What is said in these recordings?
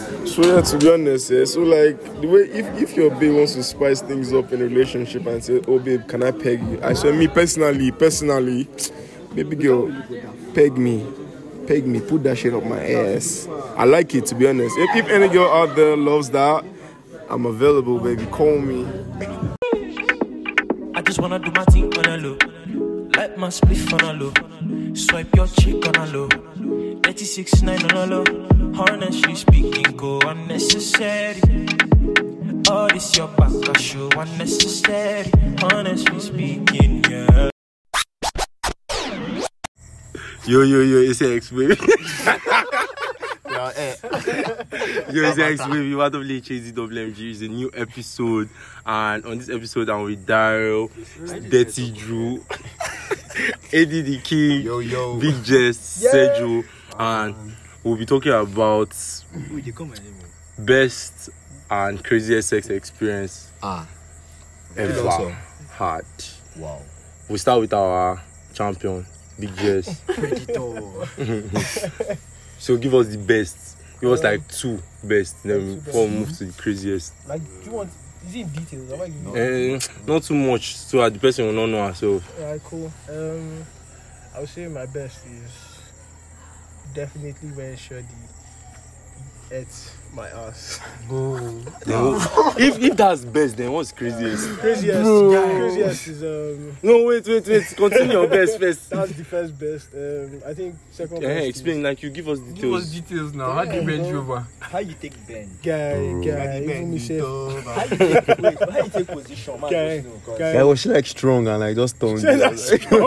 So yeah, to be honest, yeah. So like the way if your babe wants to spice things up in a relationship and say, "Oh babe, can I peg you?" I say me personally, baby girl, peg me, put that shit up my ass. I like it, to be honest. If any girl out there loves that, I'm available, baby. Call me. I just wanna do my thing on a low, like my spliff on a low, swipe your chick on a low, 36.9 on a low. Honestly speaking, go unnecessary. All this your back, I show unnecessary. Honestly speaking, yeah. Yo, it's X, baby. Yo, it's X, baby. What of late Chasey WMG is a new episode, and on this episode, I'm with Daryl, Dirty Drew, Eddie the King, Big Jess, Sergio, and we'll be talking about best and craziest sex experience ever had. Wow. We'll start with our champion, Big Jess. So give us the best. Give us like two best. Then before we move to the craziest. Like, do you want? Is it in details? Not too much, so that the person will not know herself. Alright, cool. I would say my best is definitely when Shorty ate my ass. If that's best, then what's craziest? Craziest is No, wait. Continue your best first. that's the first best. I think second best. Explain, like you give us details. Give us details now. How do you bend you over? How you take bend? Guy, even me say, How you take position? Man, guy. Yeah, was she like strong and like just toned? Get that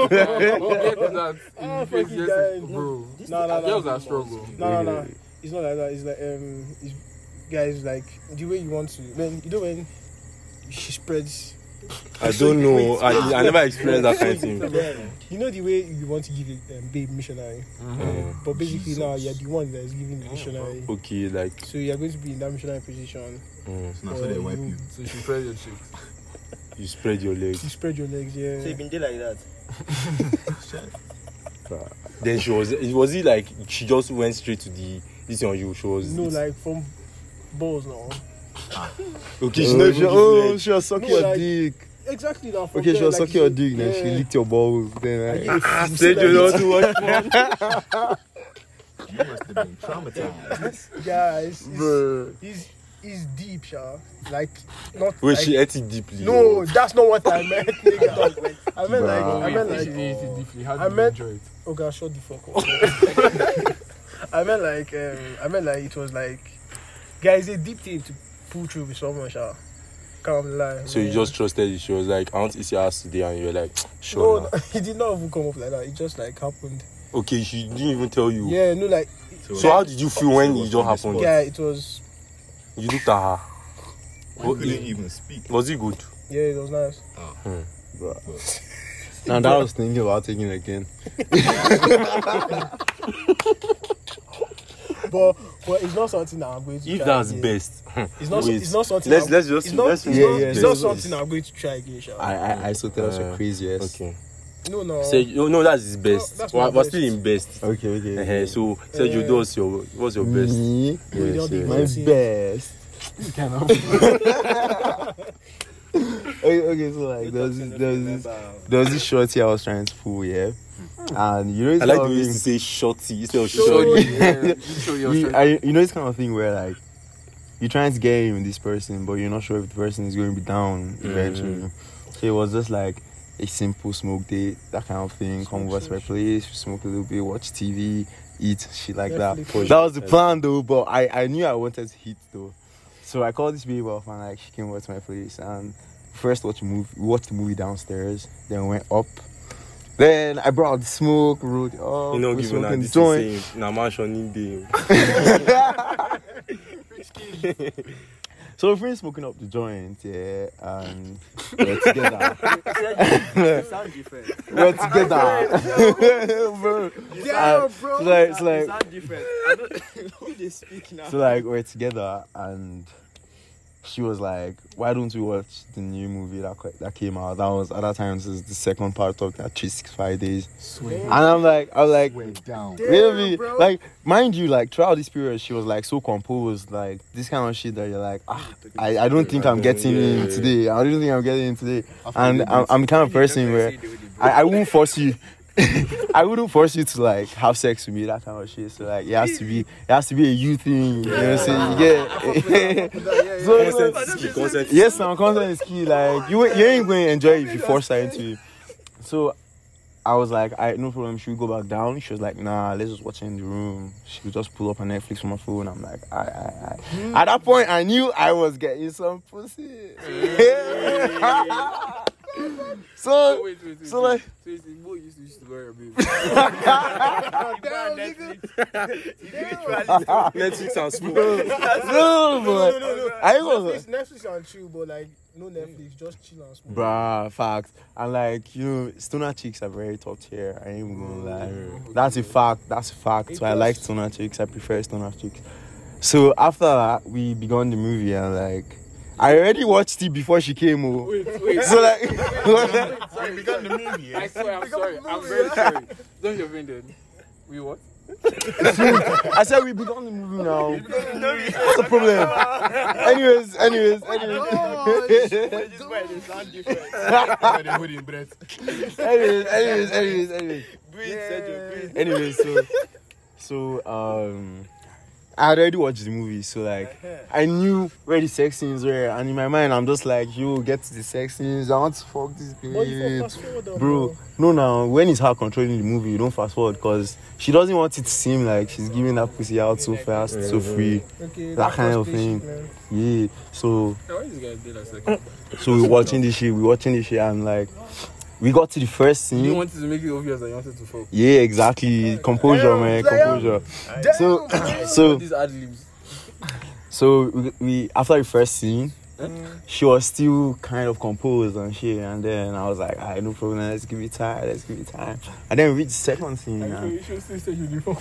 in Ah, the face, fucking yes, guy. bro. No. Girls are strong, bro. No. It's not like that. It's like guys, like the way you want to. When she spreads. I don't know. I never experienced that kind of thing. You know the way you want to give it babe missionary, but basically now you're the one that is giving the missionary. Okay, like. So you're going to be in that missionary position. So they wipe you. So you spread your cheeks. You spread your legs. You spread your legs, yeah. So you been there like that? Then was it like she just went straight to this on you? She was like from balls now. okay. She was sucking your dick. Exactly that. Okay, she was sucking your dick, then she licked your balls. Then Said you not too much. You must have been traumatized. Guys, bro, it's deep, Sha. Like not. Wait, like, she ate it deeply. No, that's not what I meant, nigga. I meant She did it deeply. How I did you meant- enjoy it? Okay, shut the fuck up. I meant like it was like, guys, a deep thing to pull through with someone, Sha. Can't lie. So you just trusted it. She was like, I want to eat your ass today, and you were like, sure. No, it did not even come up like that. It just like happened. Okay, she didn't even tell you. Yeah, no, like. So how did you feel when it just happened? Yeah, it was. You looked at her. You couldn't even speak. Was it good? Yeah, it was nice. bro. Now that I was thinking about taking it again. But it's not something that I'm going to If try that's again. best. It's not something. Let's just it's not let's something I'm going to try again, Sha. I so tell us your craziest. Okay. No. Say no, that's his best. that's my We're best. still in best. Okay. So Sergio, what's your best? Me? Yes, My yes. best. Kind of. Okay, so like there was this shorty I was trying to pull, yeah. And you know, I like the way you used to say shorty instead of shorty. you know, it's kind of thing where like you're trying to get in with this person, but you're not sure if the person is going to be down eventually. So it was just like a simple smoke date, that kind of thing. Come over to my place, smoke a little bit, watch TV, eat, shit like that. That was the plan though, but I knew I wanted to hit though. So I called this babe off and like she came over to my place and first we watched the movie downstairs, then we went up. Then I brought out the smoke, wrote You know, given that this joint. is saying, mansion in day. So we're finished smoking up the joint, yeah, and we're together. It sounds different. We're together. Bro. Yeah, bro. It's like, It sounds different. I don't know they speak now. so like we're together and she was like, "Why don't we watch the new movie that came out? That was at that time. This is the second part of that 365 days." And I was like, Went down. really? bro. Like, mind you, like throughout this period, she was like so composed, like this kind of shit that you're like, I don't think I'm getting in today. I don't think I'm getting in today. And I'm the kind of person where I won't force you. I wouldn't force you to like have sex with me, that kind of shit. So like it has to be a you thing. You know what I'm saying? You get Consent is key. Consent is yes, now consent is key. Like you ain't going to enjoy it if you force her into it. So I was like, no problem. Should we go back down? She was like, nah, let's just watch it in the room. She would just pull up on Netflix from my phone. I'm like, I. At that point, I knew I was getting some pussy. So Wait. So, like- So it's more used to bury a baby. Damn, nigga. Netflix and smoke. No. I ain't gonna. Netflix and chill, but like no Netflix, just chill and smoke. Bruh, facts. And like, you know, stoner chicks are very top tier. I ain't even gonna lie. That's a fact. So I like stoner chicks. I prefer stoner chicks. So after that, we began the movie and like, I already watched it before she came over. Wait. So like, We began the movie. I swear, I'm sorry. I'm very sorry. Don't get offended. We what? I said we began the movie now. What's the problem? Anyways. Oh, This is why they sound different. Why they holding breath. anyways. Breathe, Sergio, breathe. Anyways, so I had already watched the movie, so like I knew where the sex scenes were, and in my mind I'm just like, yo, get to the sex scenes. I want to fuck this But you bitch, fast forward, bro. No, now when it's her controlling the movie, you don't fast forward because she doesn't want it to seem like she's giving that pussy out so fast, so free, Okay, that kind of first thing. basic, man. Yeah. So Why this guy did that second? we're watching this shit, and like we got to the first You scene. wanted to make it obvious that you wanted to fuck. Yeah, exactly. Composure, man. Composure. So These ad libs. So we after the first scene, she was still kind of composed and shit, and then I was like, alright, no problem, let's give it time. And then we reached the second scene. You should still say you do fuck.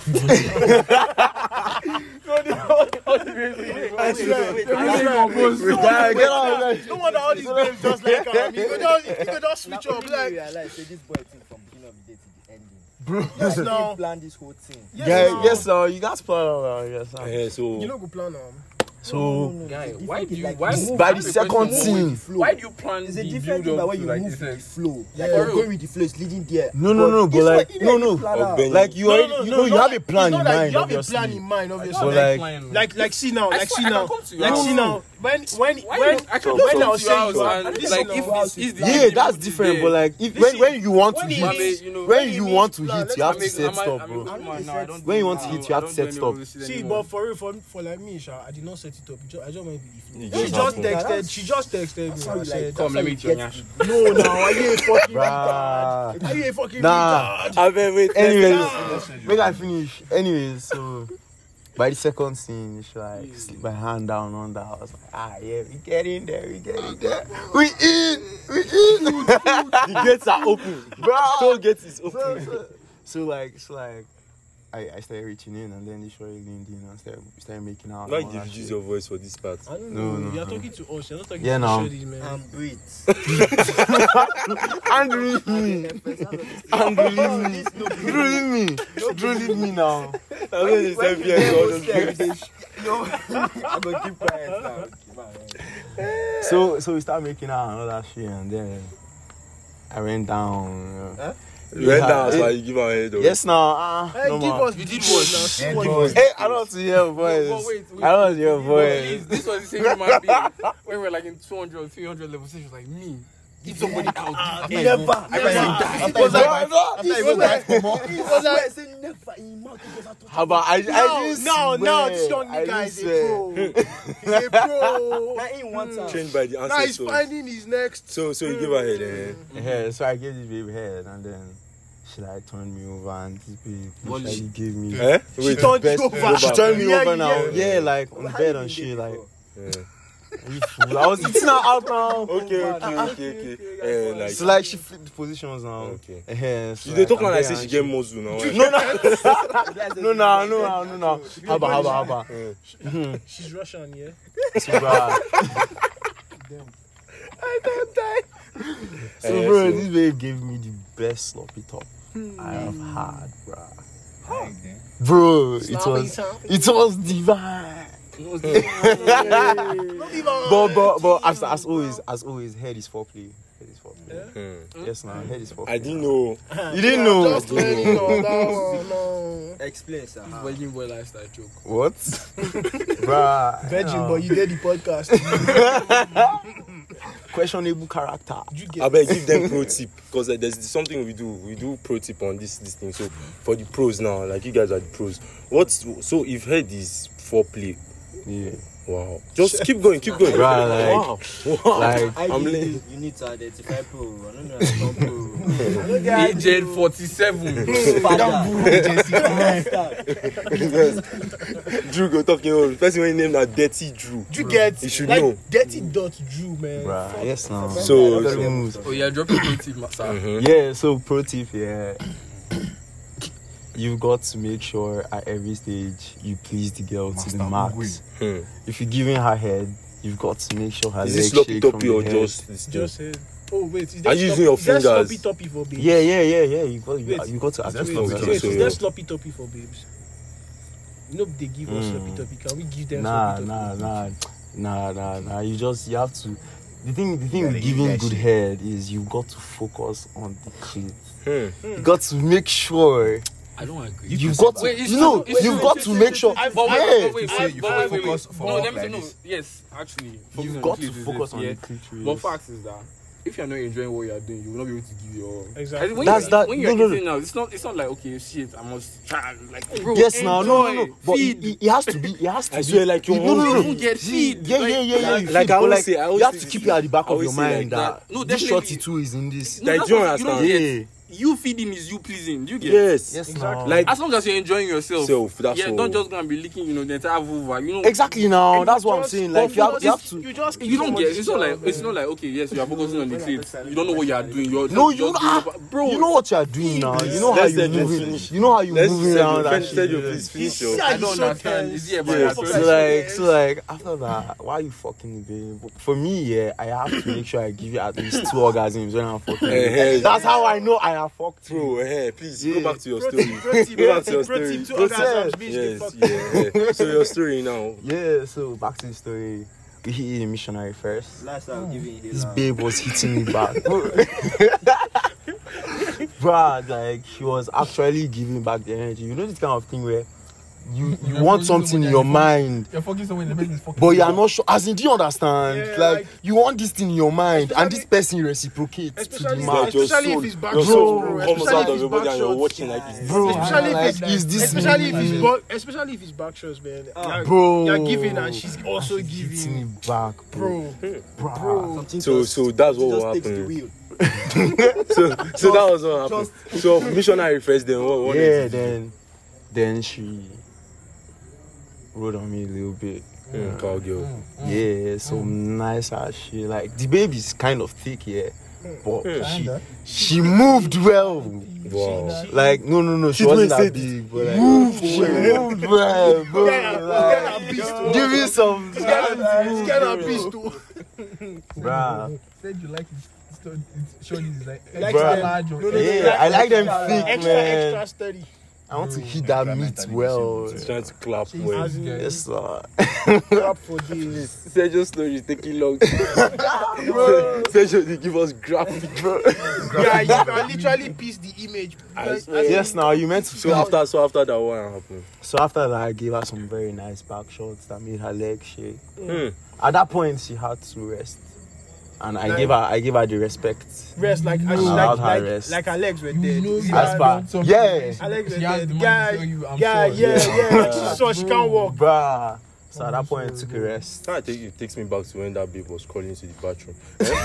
I swear. Get on, No wonder all these babes just like you could just switch up like realize this boy thing from beginning of the day to the ending. bro. yes now. Plan this whole thing. Yes, sir. You guys plan on yes, sir. Yeah, so You know go plan So Guy, why do you Like, why move by with the the second flow. scene. why do you plan It's a the different build thing by up when to you like move this with the next? flow. Like Yeah. you're going with the flow, it's leading there. No, but like like you already, you have a plan in mind, You have a obviously. plan in mind, obviously. So like, See now, I like swear, see I now, can come to you. like No. see now. When I can when come I'll to say your house you and this like now. if it's the yeah, that's different. But like, if when you want to When he hit, means- you know, when he you means want to plan, hit, let's you have to make- set stop, bro. When you want to hit, you have to set stop. See, but for real, for like me, Sha, I did not set it up. I just went with You the flow. just She just texted me. I said, Come, let me eat your nyash. no, now are you a fucking Bruh. retard? Are you a fucking Nah. retard? wait. Anyways, make I finish. Anyways, so by the second scene, she like slip my hand down on that. I was like, yeah, we get in there. We in. The gates are open. Bro. Toll gate is open. So like, I started reaching in, and then the show leaned in and started making out. Why and all did that you shit. use your voice for this part? I don't No, know. no, You're no. talking to us. You're not talking Yeah, to now. Shorties, man. Breathe. And leave me. And leave me now. I'm going to say yes. I'm gonna keep quiet now. So we started making out and all that shit, and then I went down. You know. You went down, so you give her a head. Yes, now. Hey, No give more. us. You did what now? See what give it is. us- Hey, I don't want to hear your voice. But wait, I don't want to hear your Please, voice. this was the same human being when we were like in 200 or 300 level. So she was like, me. If somebody counts, after you Never. go, after you die. After you die for more. He was like, say never in mouth. How about I didn't no, swear. this young I nigga didn't is swear. a pro. He's a pro. Not in one time. Trained by the Now he's ancestors. finding his next. So you give her a head. Yeah, so I gave this baby head, and then she like turned me over, and this baby she gave me. Eh? She turned you over. She turned me Yeah, over now. yeah. Yeah, like on the bed and shit, like. Yeah. I was eating her out now. Okay. Like, So like she flipped positions now. Okay. So you dey talk I'm like there say she and get muscle now. No. Haba. She's Russian, yeah. So, bruh. I don't die. So bro, this babe gave me the best sloppy top I have had, bruh. Bro, it was divine. But as always, head is foreplay. Yes, now head is foreplay. I didn't know. You didn't know? Just learning on that one, no. Explain, sir. Virgin boy lifestyle joke. What? Bruh. Virgin, but you did the podcast. Questionable character. I better give them pro tip because there's something we do. We do pro tip on this thing. So for the pros now, like you guys are the pros. So if head is foreplay, Yeah. wow. Just keep going. Bruh, Wow. like I'm late. You need to identify pro. I don't know how to pro. Agent 47. Drew go talking on. First one name na Dirty Drew. You get You should like know. dirty dot Drew, man. bruh, yes now. So- Oh, yeah, drop your pro tip, sir. Yeah, so pro tip, yeah. You've got to make sure at every stage you please the girl to the max. If you're giving her head, you've got to make sure her Is legs this sloppy shake from toppy the or head. just this thing? Just said. Oh wait, is Are that you using your is that fingers? sloppy toppy for babes? Yeah. You got Wait, to actually. sloppy Wait, toppy? is So, that yeah. sloppy toppy for babes? You know they give us sloppy toppy. Can we give them Nah. sloppy toppy? You have to. The thing with giving good head is you got to focus on the clit. You got to make sure. I don't agree. You've got to. Wait, it's You know, true, it's you've true. got to make sure. But Yeah. wait. say you focus for No, work let me say like no. this. Yes, actually. You've on got the to clip focus is on it, the clitoris. But facts is that if you're not enjoying what you're doing, you will not be able to give your all. Exactly. When That's you're, that- When you're no. eating now, it's not like okay, shit, I must try. Like, bro, Yes, now, no. enjoy, But feed. it has to be. It has to I be. swear, like you're no. Even get feed. Yeah. Like you I feed, always but say- I always you have say to this keep thing. it at the back I of your always say mind like that No, this definitely. shorty too is in this. No, Like, that's do you what understand? don't get. Yeah. You feeding is you pleasing. Do you get? Yes. Exactly. Like As long as you're enjoying yourself. That's yeah, all. don't just go and be licking, the entire vulva. Exactly now. That's what I'm saying. Like you have to. You just You don't get. It's not like okay, yes, you are focusing on the clit. You don't know what you are doing. You're No, just you bro. You know what you are doing now. You know how Let's you say just moving. finish. You know how you moving around. that shit. Please finish your. I don't understand. Is it about Yes. yourself? So like after that, why are you fucking babe? For me, yeah, I have to make sure I give you at least 2 orgasms when I'm fucking. That's how I know I have fucked you. Bro, please Yeah. go back to your story. Pro tip, Go back to your story. two orgasms means they Yes, fuck. yeah. So your story now. Yeah, so back to the story. We hit a missionary first. Last time giving This babe was hitting me back. Bruh, like she was actually giving back the energy. You know this kind of thing where you want something in your mind, You're fucking someone in the business fucking. but you are not sure. As in, do you understand? Yeah, like like- you want this thing in your mind, and this person reciprocates to the Especially, max. especially if it's back your shots, soul bro. comes Especially out if of it's your body back and you're shots. watching like it's Bro, Especially if like, it's is this especially if me? especially if it's back shots, man. Bro, You're giving and she's also hitting giving. me back, bro. Bro, So that's what will happen. So that was what happened. So missionary first, then what? Yeah, then she rode on me a little bit. Cowgirl. Yeah, so nice as she like the baby's kind of thick, yeah. But she moved well. Wow. Like no, she wasn't that big, but like she moved well, bro. Like, give me some. this guy a beast too. Bruh. Said you like it. Showing is like Like extra them. large or Yeah, I like them thick, Extra man. sturdy. I want to hit that meat well. He's trying to clap well. As in, Yes, sir. clap for this. Sergio's story is taking long. Sergio, they give us graphic, bro. Yeah, you can literally piece the image. Yes, now you meant to. So after that, what happened? So after that, I gave her some very nice back shots that made her leg shake. At that point, she had to rest, and I gave her the respect. Rest like allowed her rest. like her legs were dead. know you As are per- doing something. yeah. Her legs were She has dead. the money Guy, to show you, I'm yeah, sure. yeah. So she can't walk. Bruh. So at that point, I took a rest. It takes me back to when that babe was crawling into the bathroom.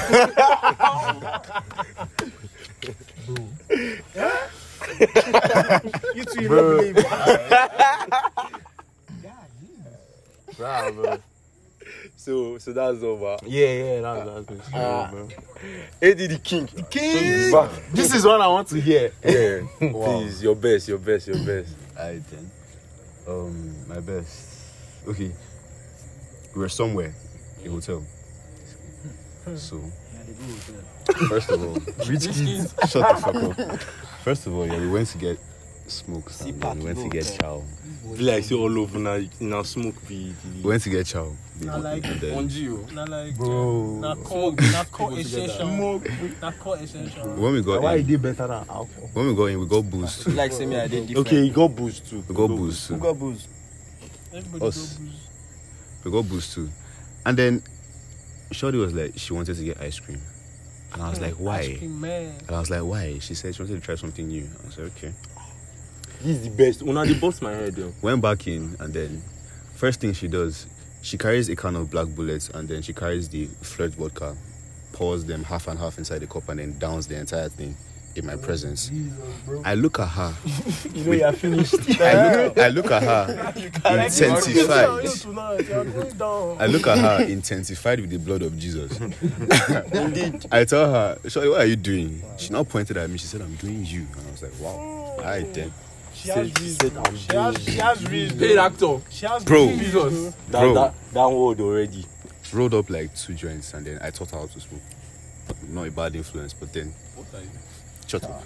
You two, you don't believe. Bruh, bro. So that's over. Yeah, that's bro. Eddie the king. King. This is what I want to hear. Yeah. Wow. Please, your best. Alright then. My best. Okay. We were somewhere, a hotel. So, first of all, rich kids, shut the fuck up. First of all, yeah, we went to get smokes and then we went to get chow. Be like say all over now smoke be. We went to get chow. Not like And then- On Geo. Not like Bro. not core essential. Not core essential. When we got Why in, he did better than alcohol? when we got in, we got boost. Like say me, I did different. Okay, you got boost too. We got boost. Who Too. got booze? Everybody Us. go booze. We got boost too. And then Shorty was like, she wanted to get ice cream. And I was like, Ice why? cream, man. And I was like, why? She said she wanted to try something new. I was like, okay. This is the best. Una they bust my head though. Went back in and then first thing she does, she carries a can of black bullets and then she carries the flirt vodka, pours them half and half inside the cup and then downs the entire thing in my presence. I look at her. You know you're finished. I look at her intensified. I look at her intensified with the blood of Jesus. I tell her, Shorty, what are you doing? She now pointed at me. She said, I'm doing you. And I was like, wow. All right then. She has reason. She has reason. Paid actor. She has Bro. reason. Jesus. Bro. That word already. Rolled up like 2 joints and then I taught her how to smoke. Not a bad influence, but then What are you? shut up.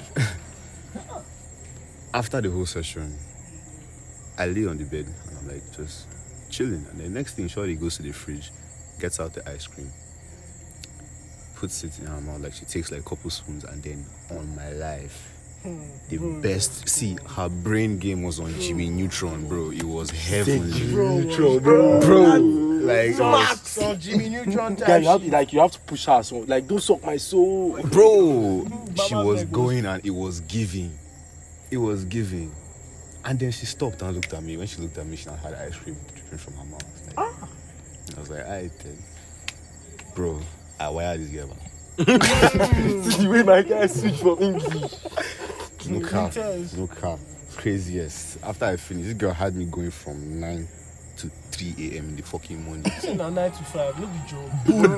After the whole session, I lay on the bed and I'm like just chilling. And the next thing, Shorty goes to the fridge, gets out the ice cream, puts it in her mouth, like she takes like a couple spoons, and then on my life, the best. See, her brain game was on Jimmy Neutron, bro. It was heavenly, bro. Like, Max on Jimmy Neutron Yeah, type. you have to push her so like don't suck my soul. bro, she Baba was Meg going and it was giving. It was giving. And then she stopped and looked at me. When she looked at me, she now had ice cream dripping from her mouth. Like, I was like, I think, bro, I wired this girl. This is the way my guy switch from English. No cap. Intense. No cap. Craziest. After I finished, this girl had me going from 9 to 3 a.m. in the fucking morning. Now 9 to 5, no be joke.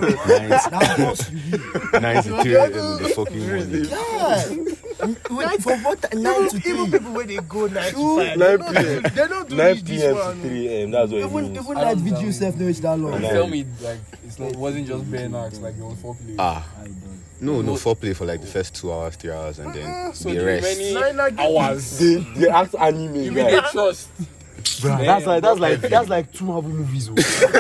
9 to 3 a.m. in the fucking morning. Wait, for what? 9 to 3. Even people where they go 9 to 5, 9 p.m. they don't do 9 this p.m. to one. 3 a.m. That's what it Even means. that video self no it's that long. Tell me, like, it wasn't just bare knocks, like, it was foreplay. No foreplay for like the first 2 hours, 3 hours, and then So the the rest. remaining hours, They act anime. you mean they trust? That's like 2 Marvel movies.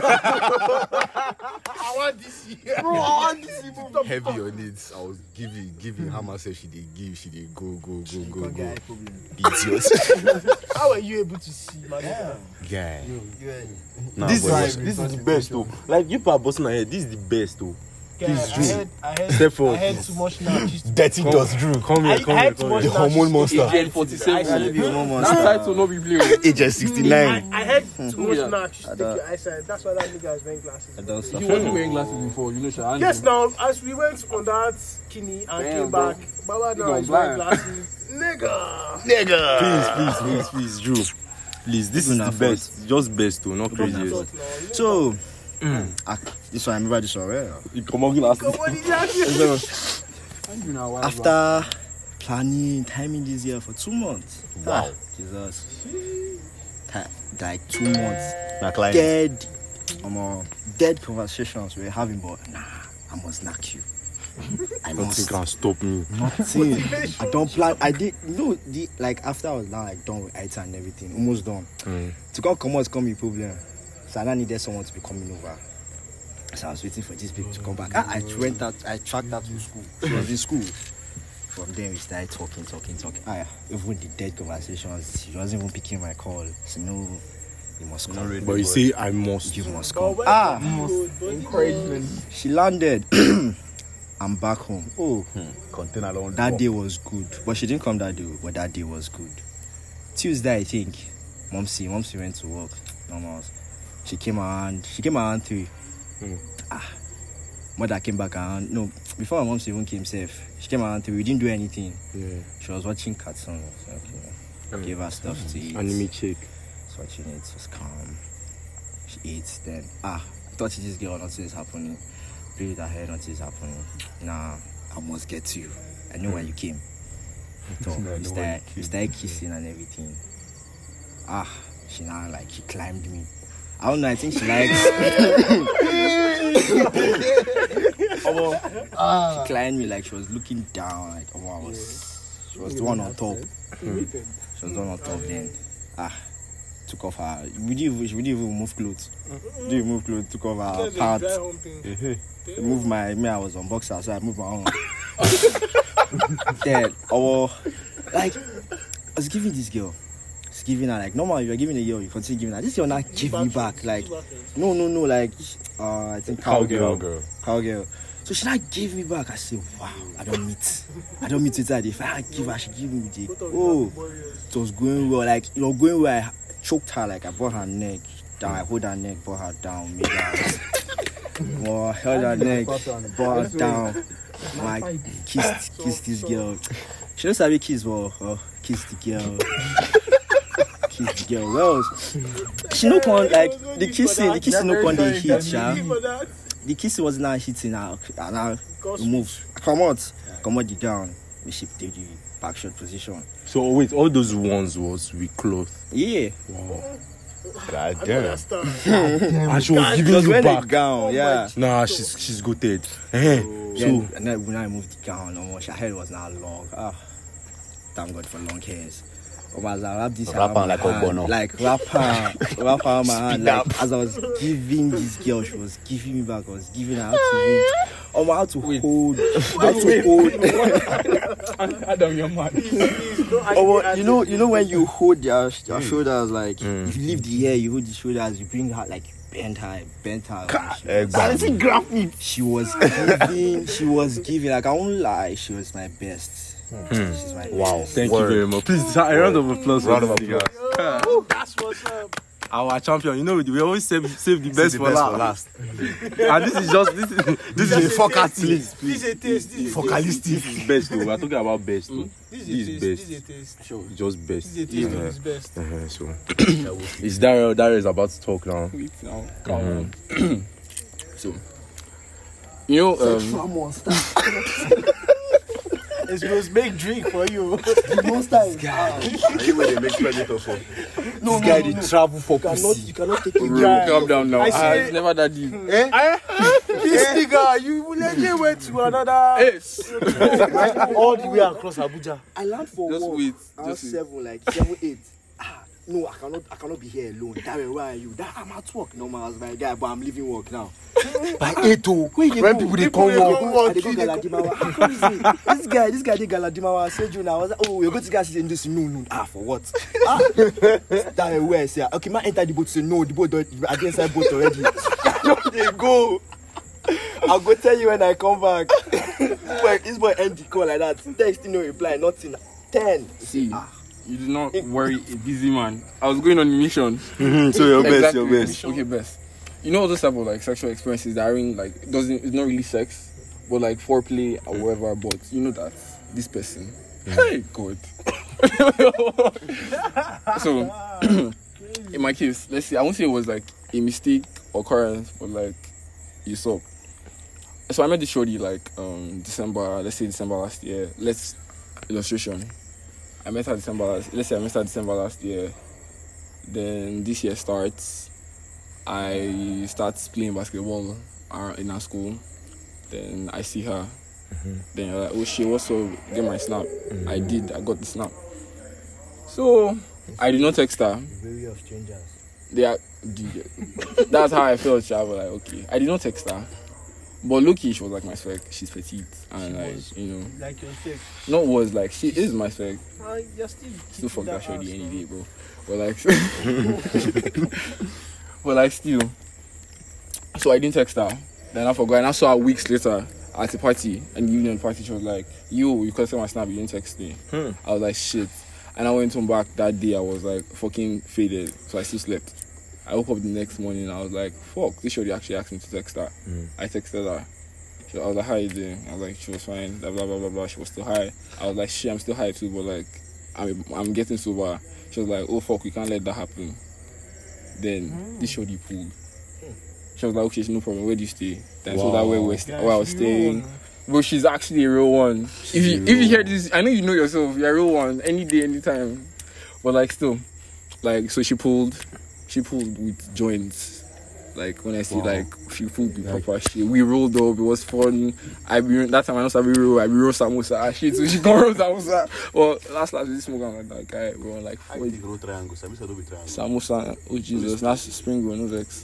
I want this year. Heavy on it. I was giving Hammer said she did give, she did go. Idiots. How are you able to see, man? Guy. This is the best though. Like you are busting my head. This is the best though. Step forward, I had please. too much now. Dirty Dust Drew. Come I had too much The hormone monster. AGN 47. That title no be playing. Agent 69. I had too much Yeah. now. Just take your eyesight. That's why that nigga is wearing glasses. I don't He suffer. wasn't wearing glasses before, you know, Sha. Yes, now as we went on that skinny and Damn, came bro. back, Baba now gone is wearing blind. glasses. Nigga. Please, Drew. Please, this is the best. Just best though, not crazy. So, this one, I remember this one, right? You come on, last. What did you have? After planning, timing this year for 2 months. Wow. Jesus. Like 2 months. My client. Dead conversations we were having, but nah, I must knock you. I Nothing must. can stop me. Nothing. I don't plan. I did like after I was now like done with IT and everything, almost done. To come out, come be problem. So I now needed someone to be coming over. So I was waiting for this people to come back. I tracked her to school. She was in school. From there we started talking. Even the dead conversations, she wasn't even picking my call. So no, you must come. But you say I must. You must But come. when encouragement. She landed. I'm back home. Oh, Container alone. that day was good. But she didn't come that day, but that day was good. Tuesday, I think, Momsy went to work. Normal. She came around 3. Mother came back around. No, before my Momsy even came safe. She came around 3. We didn't do anything. Yeah. She was watching cartoons. Okay. Gave her stuff to eat. Anime chick. Was watching it. It was calm. She ate. Then I thought this girl, nothing is happening. Breathe her head, nothing is happening. Nah, I must get to you. I know when you came. So we started kissing and everything. She now like she climbed me. I don't know, I think she likes she climbed me like she was looking down, like she was the one on top. She was the one on top then. Took off her. We didn't even move clothes. Took off her pants. Moved I was on boxer, so I moved my own. Then like I was giving this girl. It's giving her like normal, you're giving a girl, you continue giving her. This girl now give me back. Like no, like I think cowgirl. So she like gave me back. I said, wow, I don't meet with her. If I give her, she give me with it. Oh, it was going well. Like going well. I choked her, like I brought her neck down. I hold her neck, brought her down, made her held her neck, brought her down. Like kissed this girl. She don't have a kiss, but kiss the girl. Kiss the girl. Well, she no con like the kissing no con the hit, the kissing was not hitting her. And now move. Come out the down. We shift the back shot position. So wait, all those ones was with cloth? Yeah. Wow. God damn. And she was giving you back. Gown, yeah. Nah, she's goated. And then when I moved the gown, her hair was not long. Thank God for long hairs. I wrap this around like my hand, wrap her on my hand. Like as I was giving this girl, she was giving me back. I was giving her how to hold. Adam, you're mad. You know when you hold your shoulders, like if you leave the hair, you hold the shoulders, you bring her like bent her. She was giving. Like I won't lie, she was my best. She's my Wow, best. thank you very much. Please, a round of applause. That's what's up. Our champion, you know, we always save the best for last. And this is a focus, please. This is a taste. Focalistic. This is best, though. We are talking about best, though. This is a best. taste. Sure. Just best. This is a taste of his best. So, it's Daryl is about to talk now. Wait now. Come on. So, you know, It's supposed to make drink for you. The monster is Are you where they make predator for? this guy they travel for pussy. You cannot take a guy. calm down now. I say- It's never that deep. This nigga, you legit went to another. Yes. All the way across Abuja. I land for Just work wait, around just wait. 7, 8. No, I cannot be here alone. Darren, where are you? I'm at work. No, man, I was my guy, but I'm leaving work now. By 8, when people they come work, they go Galadimawa. How come is it? This guy did Galadimawa. I said you now. I was like, oh, you're going to guys in this noon. For what? Darren, where I say, okay, man, enter the boat. Say no, the boat I didn't inside boat already. They go. I'll go tell you when I come back. This boy end the call like that. Text no reply, nothing. 10. See, you do not worry, a busy man. I was going on a mission. So your best. Okay, best. You know those type of like sexual experiences that are in like it's not really sex, but like foreplay or whatever. But you know that this person, hey God. So in my case, let's see. I won't say it was like a mistake occurrence, but like you saw. So I met this shorty like December last year. Illustration. I met her December last year. Then this year starts. I start playing basketball in our school. Then I see her. Then you're like, oh shit, what's up? Get my snap. I got the snap. So I did not text her. Very of strangers. That's how I felt. I was like, okay. I did not text her. But low-key, she was like my spec. She's petite. And like, you know. Like your chick. Not was like, she is my spec. You're still Fuck that shorty any day, bro. But like, but like still. So I didn't text her. Then I forgot. And I saw her weeks later at a party. And the evening party, she was like, you collected my snap, you didn't text me. I was like, shit. And I went home back that day. I was like fucking faded. So I still slept. I woke up the next morning. I was like, fuck, this shorty actually asked me to text her. I texted her. I was like, how you doing? I was like, she was fine. Blah, blah, blah, blah, blah. She was still high. I was like, shit, I'm still high too, but like, I'm getting sober. She was like, oh fuck, we can't let that happen. Then this shorty pulled. She was like, okay, no problem. Where do you stay? Then I told her where I was staying. Bro, she's actually a real one. If you hear this, I know you know yourself. You're a real one. Any day, anytime. But like still, like so she pulled with joints. Like when I see like she pulled with proper shit. We rolled up. It was fun. That time I know Sabi roll. I roll samosa. She too. She can roll samosa. Well, last we smoke on that guy. We were like samosa. Oh Jesus, that's spring roll. No vex.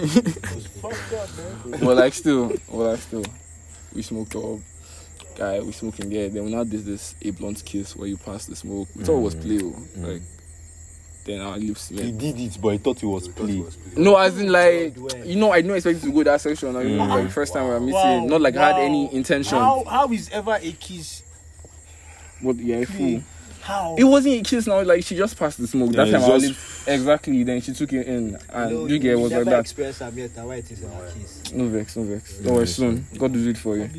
But like still, we smoked up. Guy, we smoking there. Then we now did this a blunt kiss where you pass the smoke. We thought it was play. Like then our lips met. He did it, but he thought it was play. No, as in like I didn't expect to go that section. Like, like the first time we were meeting, not like I had any intention. How is ever a kiss? What? Yeah, fool. How? It wasn't a kiss now. Like she just passed the smoke. That time our lips exactly. Then she took it in, and you get was like that. Why it is a kiss. No vex. Don't worry, soon. God will do it for you.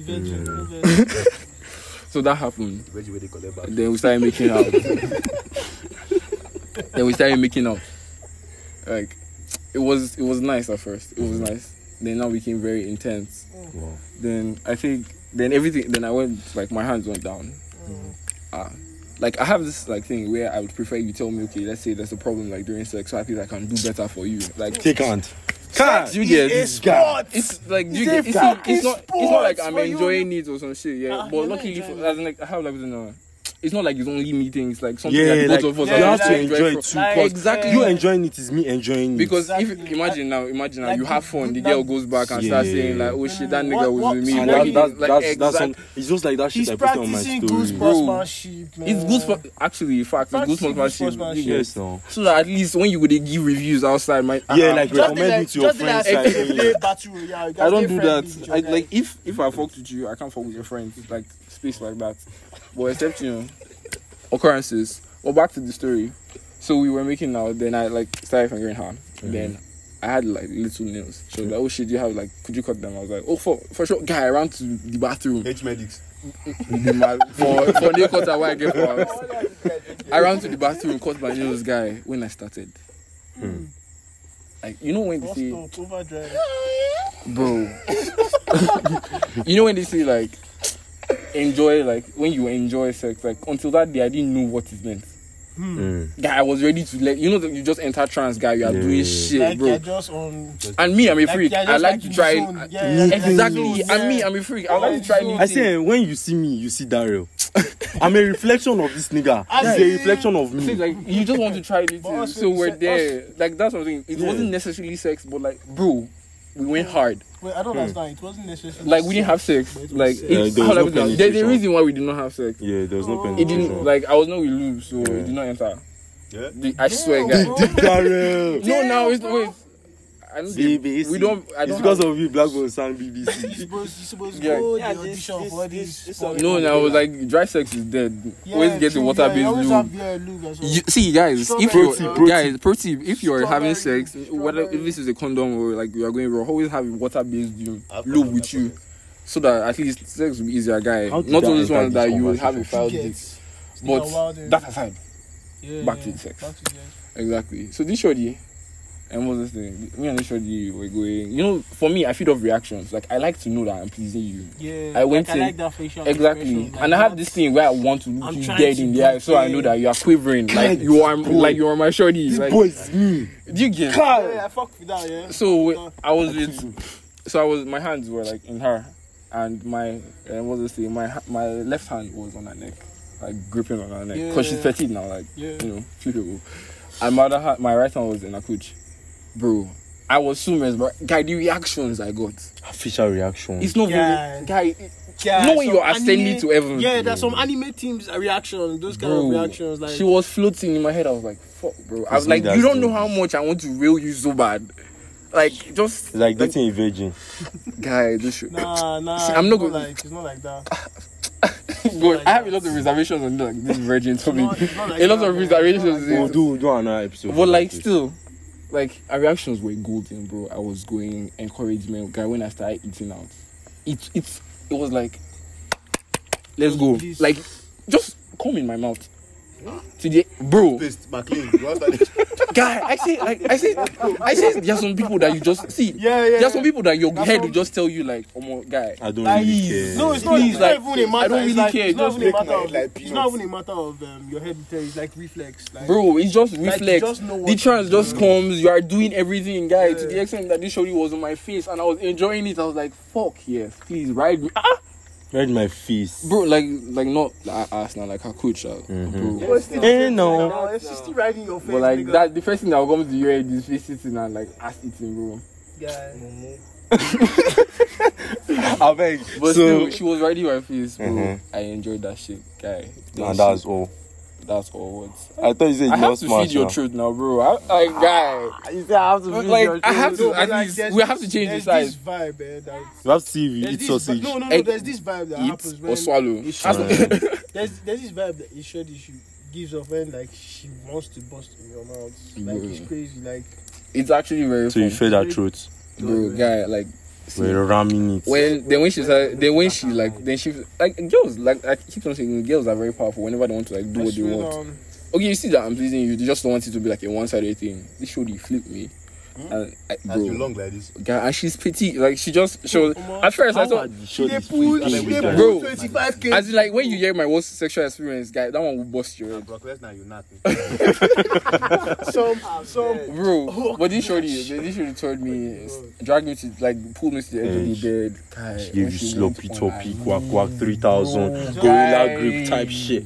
So that happened. Then we started making out. Like it was nice at first. It was nice. Then now became very intense. Wow. Then I think everything. Then I went like my hands went down. Like I have this like thing where I would prefer you tell me, okay, let's say there's a problem like during sex, so I think I can do better for you. Like can't. You get this guy. It's like it's not like I'm enjoying it or some shit. Yeah, but luckily as in, like I have like it's not like it's only me thing. It's like something that both of us you have to enjoy it too. Exactly. You enjoying it is me enjoying it. Because if imagine now you have fun, the girl goes back and starts saying like, oh shit, that nigga was with me. That's it's just like that shit I put on my story. Bro, it's good actually in fact it's good sportsmanship. Yes, no. So that at least when you would give reviews outside like recommend it to your friends. I don't do that. Like if I fucked with you, I can't fuck with your friends. It's like space like that. But except occurrences. Well, back to the story. So we were making out. Then I like started fingering her. Then I had like little nails. So like, oh shit, do you have like? Could you cut them? I was like, oh for sure. Guy, I ran to the bathroom. H-Medics. for nail cutter, where I get for us. I ran to the bathroom, cut my nails, guy. When I started, like when they say, bro, when they say like. Enjoy like when you enjoy sex, like until that day I didn't know what it meant. Guy, I was ready to let that you just enter trance, guy. You are doing shit, like, bro. Just on, and me, I'm a freak. I like to try exactly. And me, I'm a freak. I like to try new I say when you see me, you see Daryl. I'm a reflection of this nigga. He's a reflection of me. See, like you just want to try it, so we're there. Like that's something. It wasn't necessarily sex, but like, bro, we went hard. Wait, I don't understand. It wasn't necessarily like we didn't have sex. Like there's a reason why we did not have sex. Yeah, there was no penetration. It didn't like I was not with lube, so it did not enter. Yeah, I swear, guys. No, now it's wait. BBC. We don't. It's because of you, Blackbone sang BBC. You're supposed to go the audition for this. No, now like dry sex is dead. Always get the water-based lube. See, guys, if you're having sex, whether if this is a condom or like you are going raw, always have water-based lube with you, so that at least sex will be easier, guy. Not only one that you will have a foul dick, but that aside, back to the sex. Exactly. So this shorty. And what was this thing? Me and this shorty were going. For me, I feed off reactions. Like I like to know that I'm pleasing you. Yeah. I like that facial expression. And I have this thing where I want to look you dead in the eye, so I know that you are quivering, like you are my shorty. This like, boy is me. Do you get? Yeah, I fuck with that. Yeah. So my hands were like in her, and my my left hand was on her neck, like gripping on her neck, because she's petite now, like flippable. And my right hand was in her cooch. Bro, I was so mesmerized. Guy, the reactions I got. Facial reaction. It's not very... Guy, when you're ascending to heaven. Yeah, there's some anime teams reactions. Those kind of reactions. Like she was floating in my head. I was like, fuck, bro. I was like, you don't know how much I want to rail you so bad. Like, just... Like dating a virgin. Guy, this shit. Nah. See, I'm not going... It's not like that. Good. I have a lot of reservations on like this virgin topic. A lot of reservations. We'll do another episode. But like still, like our reactions were golden, bro. I was going encouragement, guy. When I started eating out, it was like, let's go. Like, just come in my mouth. To the bro, McLean. guy, I say, there's some people that you just see. There's some people that your head will just tell you like, oh my guy. I don't really care. No, it's not. Please, It's like, not even a matter. I don't It's really like, care. It's not Just even a make matter my of head like It's not peanuts. even a matter of your head detail. It's like reflex. Like, Bro, it's just Like, you reflex. just know what The to trance do. just comes. You are doing everything, guy. To the extent that this shorty was on my face and I was enjoying it. I was like, fuck yes, please ride me. Right in my face. Bro, like not Arsenal, like her coach, bro. No. she's still riding your face. But like nigga. that, the first thing that will come to your head is face sitting and like ass eating, bro. Guy. I beg. But So, still, she was riding my face, bro. Mhm. I enjoyed that shit, guy. and that's all. That's all words. I thought you said I you have lost to match feed your now. truth now, bro. Guy. You said I have to Like, I have to, No, at but like, least, there's we have to change the There's size. this vibe, that You have to see if you there's eat this sausage. No, Egg- there's this vibe that Eat happens when or swallow. There's this vibe that you should gives off when like she wants to bust in your mouth. Like it's crazy. Like It's actually very So you fun. fed that truth. Bro, guy, like, We're ramming it. when she started, then she like girls, like I keep on saying, girls are very powerful whenever they want to like do what they want. Okay, you see that I'm pleasing you. They just don't want it to be like a one-sided thing. This showed flip me, and As you bro, long like this. guy, and she's petite. Like she was at first I thought, Bro, Bro. 25K. as in like when you hear my worst sexual experience, guy, that one will bust your head, Brock Lesnar, you nothing. some bro. But this shorty told me, dragged me to like pull me to the edge of the bed. Guy, She when gave you she sloppy went on toppy, her quack quack knees, 3000, bro. gorilla Guy. grip type shit.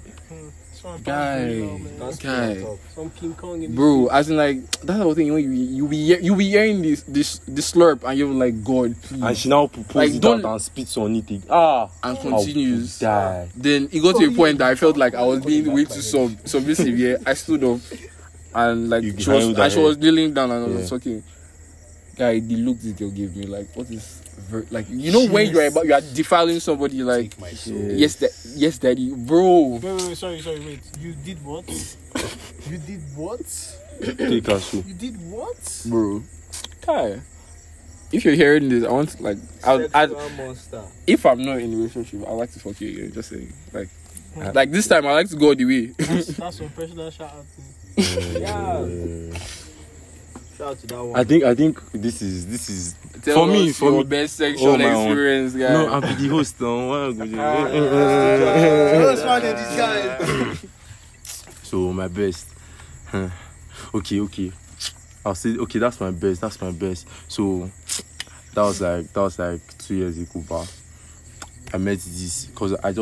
Guy, Some King Kong in bro, as in like that's the whole thing. When you be hearing this slurp and you're like, God, please, And she now proposes Like, it don't- out and spits on it. and I would continues. die. Then it got to a point that I felt like I was being way too submissive. Yeah, I stood up and like You she was held her she was kneeling down and I Yeah. was talking. Guy, the look this girl gave me, like, what is like, you know, when you are defiling somebody, like, yes, daddy, bro. Wait, sorry, wait. You did what? You did what? Take us through. You did what? Bro, Kai, if you're hearing this, I want to, like, if I'm not in a relationship, I like to fuck you again. Just saying, like this time, I like to go all the way. That's some personal shout out to Shout out to that one. I think this is Tell for me us your for me. best sexual my own. experience, guy. No, I'll be the host now. What's wrong with these guys? So my best. Okay. I'll say okay. That's my best. So that was like 2 years ago. But I met this because I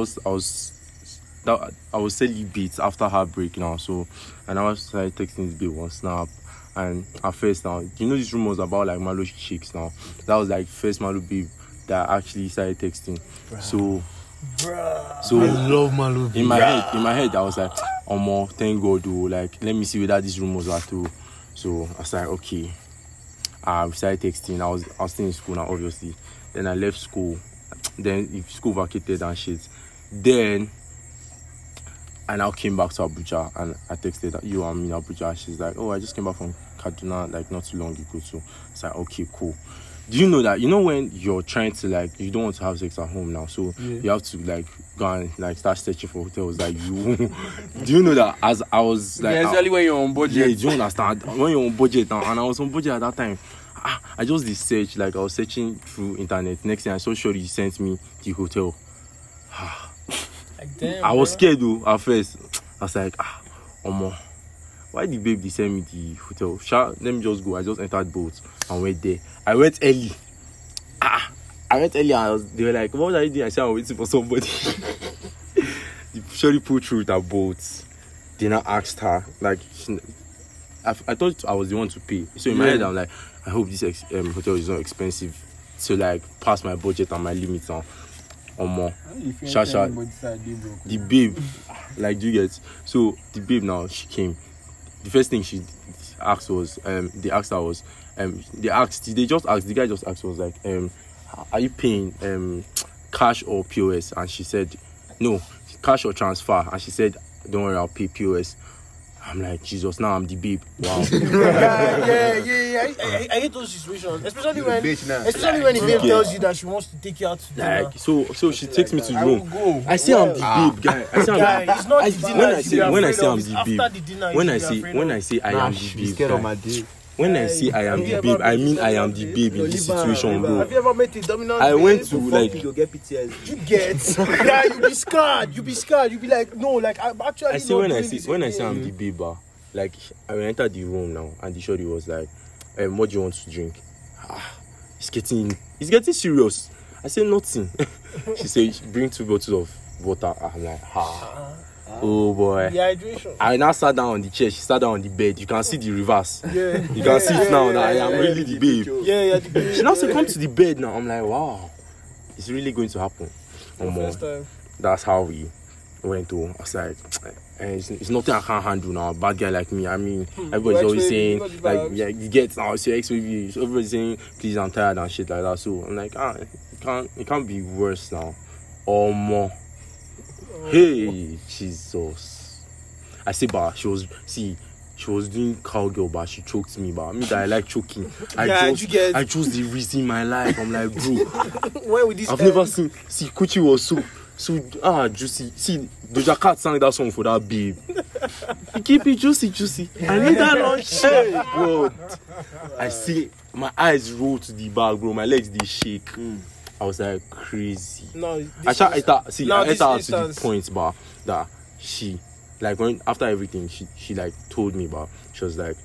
was celibate after heartbreak now. So and I was like texting this babe on Snap. And at first now, you know these rumors about like Malo chicks now. That was like first Malo babe that actually started texting. So I love Malu. in my head, I was like, Omo, thank God, though. Like, let me see whether these rumors are true. So I was like, okay. We started texting. I was still in school now, obviously. Then I left school. Then if school vacated and shit. Then I now came back to Abuja and I texted you and me in Abuja. She's like, oh, I just came back from Kaduna like not too long ago. So it's like, okay, cool. Do you know that? You know when you're trying to like, you don't want to have sex at home now, so you have to like go and like start searching for hotels. Like you, do you know that? As I was like, especially when you're on budget. yeah, do you understand? When you're on budget now, and I was on budget at that time. I just did search, like I was searching through internet. Next thing I saw, Shorty sent me the hotel. Like, damn, I was scared though at first. I was like, Omo, why the babe they send me the hotel? Let me just go. I just entered boat and went there. I went early. I went early and they were like, what are you doing? I said, I'm waiting for somebody. The Shorty pulled through with her boat. Then I asked her, like, I thought I was the one to pay. So in my head, I'm like, I hope this hotel is not expensive to like pass my budget and my limits now. Omo. Shasha. The babe, like, do you get? So the babe now, she came. The first thing she asked was, the guy just asked was like, are you paying cash or POS? And she said, no, cash or transfer. And she said, don't worry, I'll pay POS. I'm like, Jesus, now I'm the babe. Wow. I hate those situations, especially when the babe tells you that she wants to take you out to dinner. Like, so she takes me to the I will room. go. I say I'm the babe, guy. I say I'm Guy, it's not the dinner. when I say I'm the after babe, the dinner, when you I should be say afraid when of. I say I am the babe, scared of guy. my dick. When I say I am the babe, I mean I am the babe in this situation, bro. Have you ever met a dominant I babe? went to like You'll get PTSD. You get, yeah, you be scared. You be like, no, like I'm actually. I say not when I doing say this when I say again. I'm the babe, like I entered the room now and the shorty was like, what do you want to drink? It's getting serious. I said nothing. She said bring 2 bottles of water. I'm like, oh boy. The hydration. I now sat down on the chair. She sat down on the bed. You can see the reverse. Yeah. You can see it now that I am really the babe. Yeah, the babe. She now said come to the bed now. I'm like, wow, it's really going to happen. First time. That's how we went to. I was like, it's nothing I can't handle now. Bad guy like me. I mean, everybody's always saying like, yeah, you get now. It's your ex with you. So everybody's saying, please, I'm tired and shit like that. So I'm like, it can't be worse now, or more. Hey, Jesus. I say, but she was doing cowgirl, but she choked me, but me that I like choking. I chose the reason in my life. I'm like, bro, Where with this? I've never seen. See, Kuchi was so juicy. See, Doja Cat sang that song for that babe. You keep it juicy. I need that lunch. Hey, bro. I see my eyes roll to the back, bro. My legs they shake. I was like crazy. No, I entered to the point, but that she, like, when after everything, she like told me, but she was like,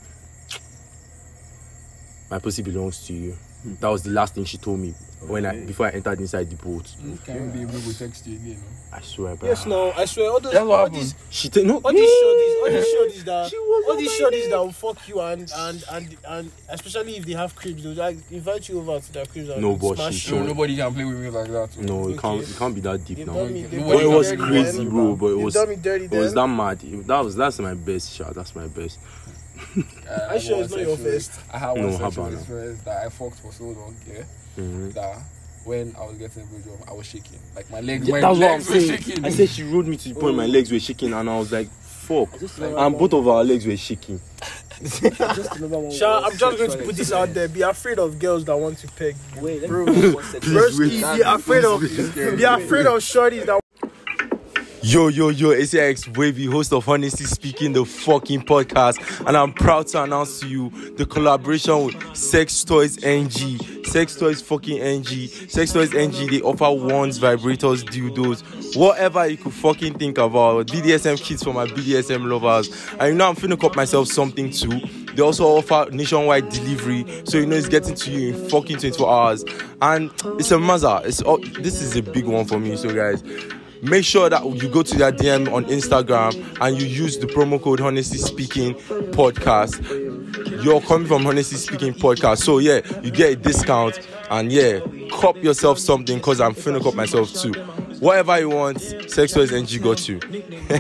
my pussy belongs to you. That was the last thing she told me before I entered inside the boat. Can't be able to text you again. I swear, bro. Yes, no, I swear. All these All shorties that will fuck you and especially if they have cribs, they'll like invite you over to their cribs and No, but smash she you. showed- Nobody can play with me like that. No, it can't be that deep They've now. done me- they've But done it me was dirty, crazy, man. bro. But it They've was done me dirty, it was then. that mad. That's my best shot. That's my best. Are you sure it's not your first? I had No, one how sexual about now? experience that I fucked for so long, yeah. That when I was getting a blowjob, I was shaking. Like my legs, my That's what I'm legs were saying. shaking. I said she rode me to the point my legs were shaking, and I was like, fuck. And both of our legs were shaking. Sha, I'm just going to put this out there. Be afraid of girls that want to peg you. Wait, Bro, let me know what sex be afraid of shorties that. Yo, it's your ex-Wavy, host of Honestly Speaking, the fucking podcast. And I'm proud to announce to you the collaboration with Sex Toys NG. Sex Toys fucking NG. Sex Toys NG, they offer wands, vibrators, dildos, whatever you could fucking think about. BDSM kits for my BDSM lovers. And you know I'm finna cut myself something too. They also offer nationwide delivery, so you know it's getting to you in fucking 24 hours. And it's a mazza. This is a big one for me, so guys, make sure that you go to their DM on Instagram and you use the promo code Honestly Speaking Podcast. You're coming from Honestly Speaking Podcast, so yeah, you get a discount. And yeah, cop yourself something, cause I'm finna cop myself too. Whatever you want, Sex Toys NG got you.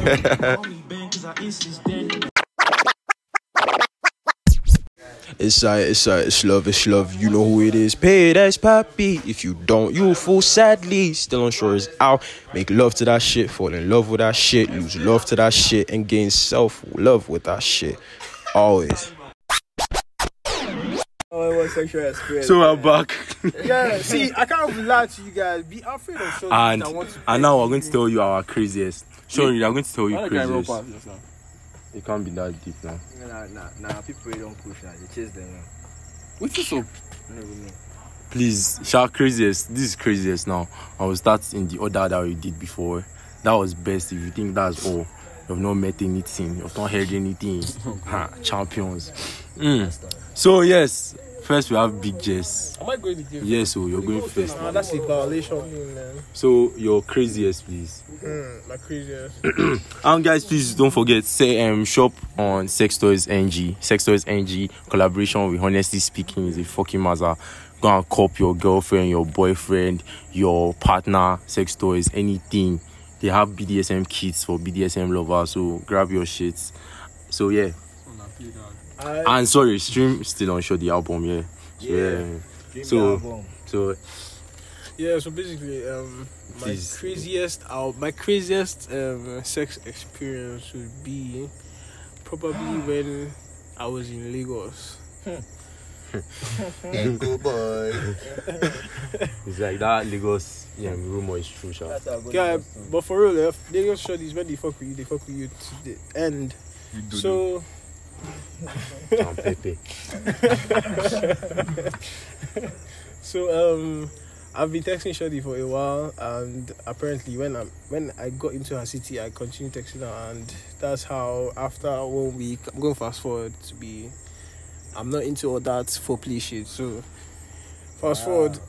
It's love, you know who it is. Pay that's Pappy. If you don't, you'll fall sadly. Still unsure is out. Make love to that shit, fall in love with that shit, lose love to that shit, and gain self-love with that shit. Always. Oh, it was sexual experience. So we're back. Yeah, see, I can't even lie to you guys. Be afraid of shorties that want to peg and now we're you. going to tell you our craziest. Sorry, I'm going to tell you Why can't I roll craziest. past just now? It can't be that deep now. Nah, people really don't push now. They chase them. What's this up? Please, shout craziest. This is craziest now. I will start in the order that we did before. That was best. If you think that's all, you've not met anything, you've not heard anything. Champions. So yes, first we have Big Jess. Am I going to give? Yes, so you're going first. That's a violation, man. So your craziest, please. My craziest. And guys, please don't forget, shop on Sex Toys NG. Sex Toys NG collaboration with Honestly Speaking is a fucking mazza. Go and cop your girlfriend, your boyfriend, your partner, sex toys, anything. They have BDSM kits for BDSM lovers, so grab your shits. So yeah. And sorry, stream still on show the album, yeah. So yeah, so basically, my craziest sex experience would be probably when I was in Lagos. Go boy. It's like that Lagos rumor is true, sha. Yeah, but for real, Lagos shorties when they fuck with you to the end. So. And Pepe. So I've been texting Shorty for a while, and apparently when I got into her city, I continued texting her, and that's how after 1 week, I'm going fast forward to be. I'm not into all that foreplay shit, so fast forward.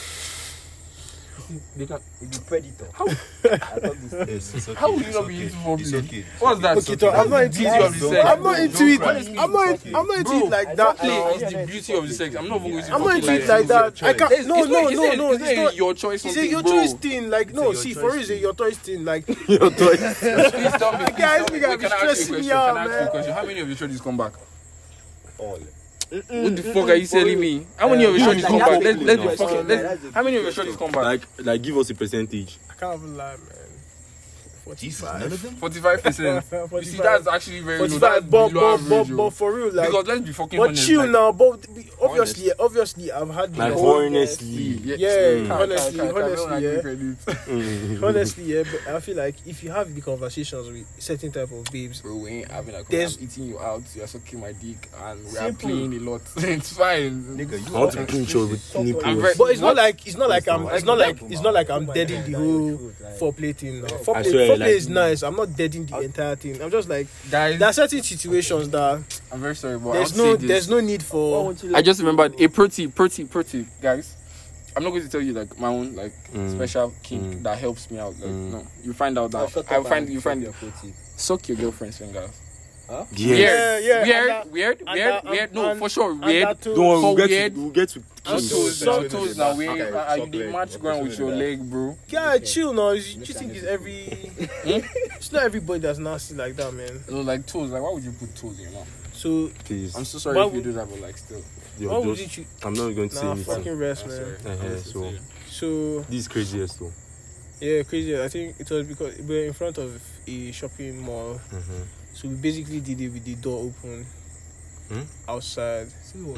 The predator. How? I thought this. It's okay. How would you not be into It's foreplay? okay. What's that? Okay, so I'm not into Beauty of the sex. I'm not into it. Honestly, I'm not into it like that. Foreplay is the beauty of the sex. I'm not even going to I'm not into it like that. I can't. It's No. It's It's not not. your choice. It's a your bro. choice thing. Like no, see, for real, it's a your choice thing. Like Your toy. Please tell me. Guys, Please we tell gotta me. be Can I ask stressing you a question? me Can out, I ask you a man. question? How many of your shorties come back? All. What the fuck are you telling me? How many of your shorties come back? Let's be fucking. How many of your shorties come back? Like give us a percentage. I can't even lie, man. 45. 45%. You see, that's actually very low. 45, That's below average, but for real, like. because let's be fucking But honest. chill like, now, but obviously, I've had the Like whole- honestly. Yeah, honestly, I don't yeah. give credit. Honestly, yeah, but I feel like if you have the conversations with certain type of babes, Bro, we ain't having like There's- I'm eating you out, you're sucking my dick, and we are Simple. playing a lot. It's fine. Nigga, you I want to pinch your nipples. I'm very- but it's not like I'm Like, deading the whole foreplay thing. Now. I swear, Foreplay like- is nice. I'm not deading the entire thing. I'm just like Guys, there are certain situations that I'm very sorry, but there's no need for. I just remembered a pretty, guys. I'm not going to tell you like my own like special kink that helps me out. Like no, you find out that you find suck your girlfriend's fingers. Huh? Yeah. Weird. No, for sure, and weird. that too. Don't worry, weird. we'll get to And toes. some toes now, weird. Okay, The match ground with your leg, bro. Yeah, chill now. You think it's every? It's not everybody that's nasty like that, man. No, like toes. Like, why would you put toes in your mouth? So Please. I'm so sorry Why if you would- do that, but like still. Yo, why just- wouldn't you? I'm not going to say Nah, anything. fucking rest, I'm man. sorry. So So this is craziest though. yeah, crazy. I think it was because we were in front of a shopping mall. So we basically did it with the door open outside.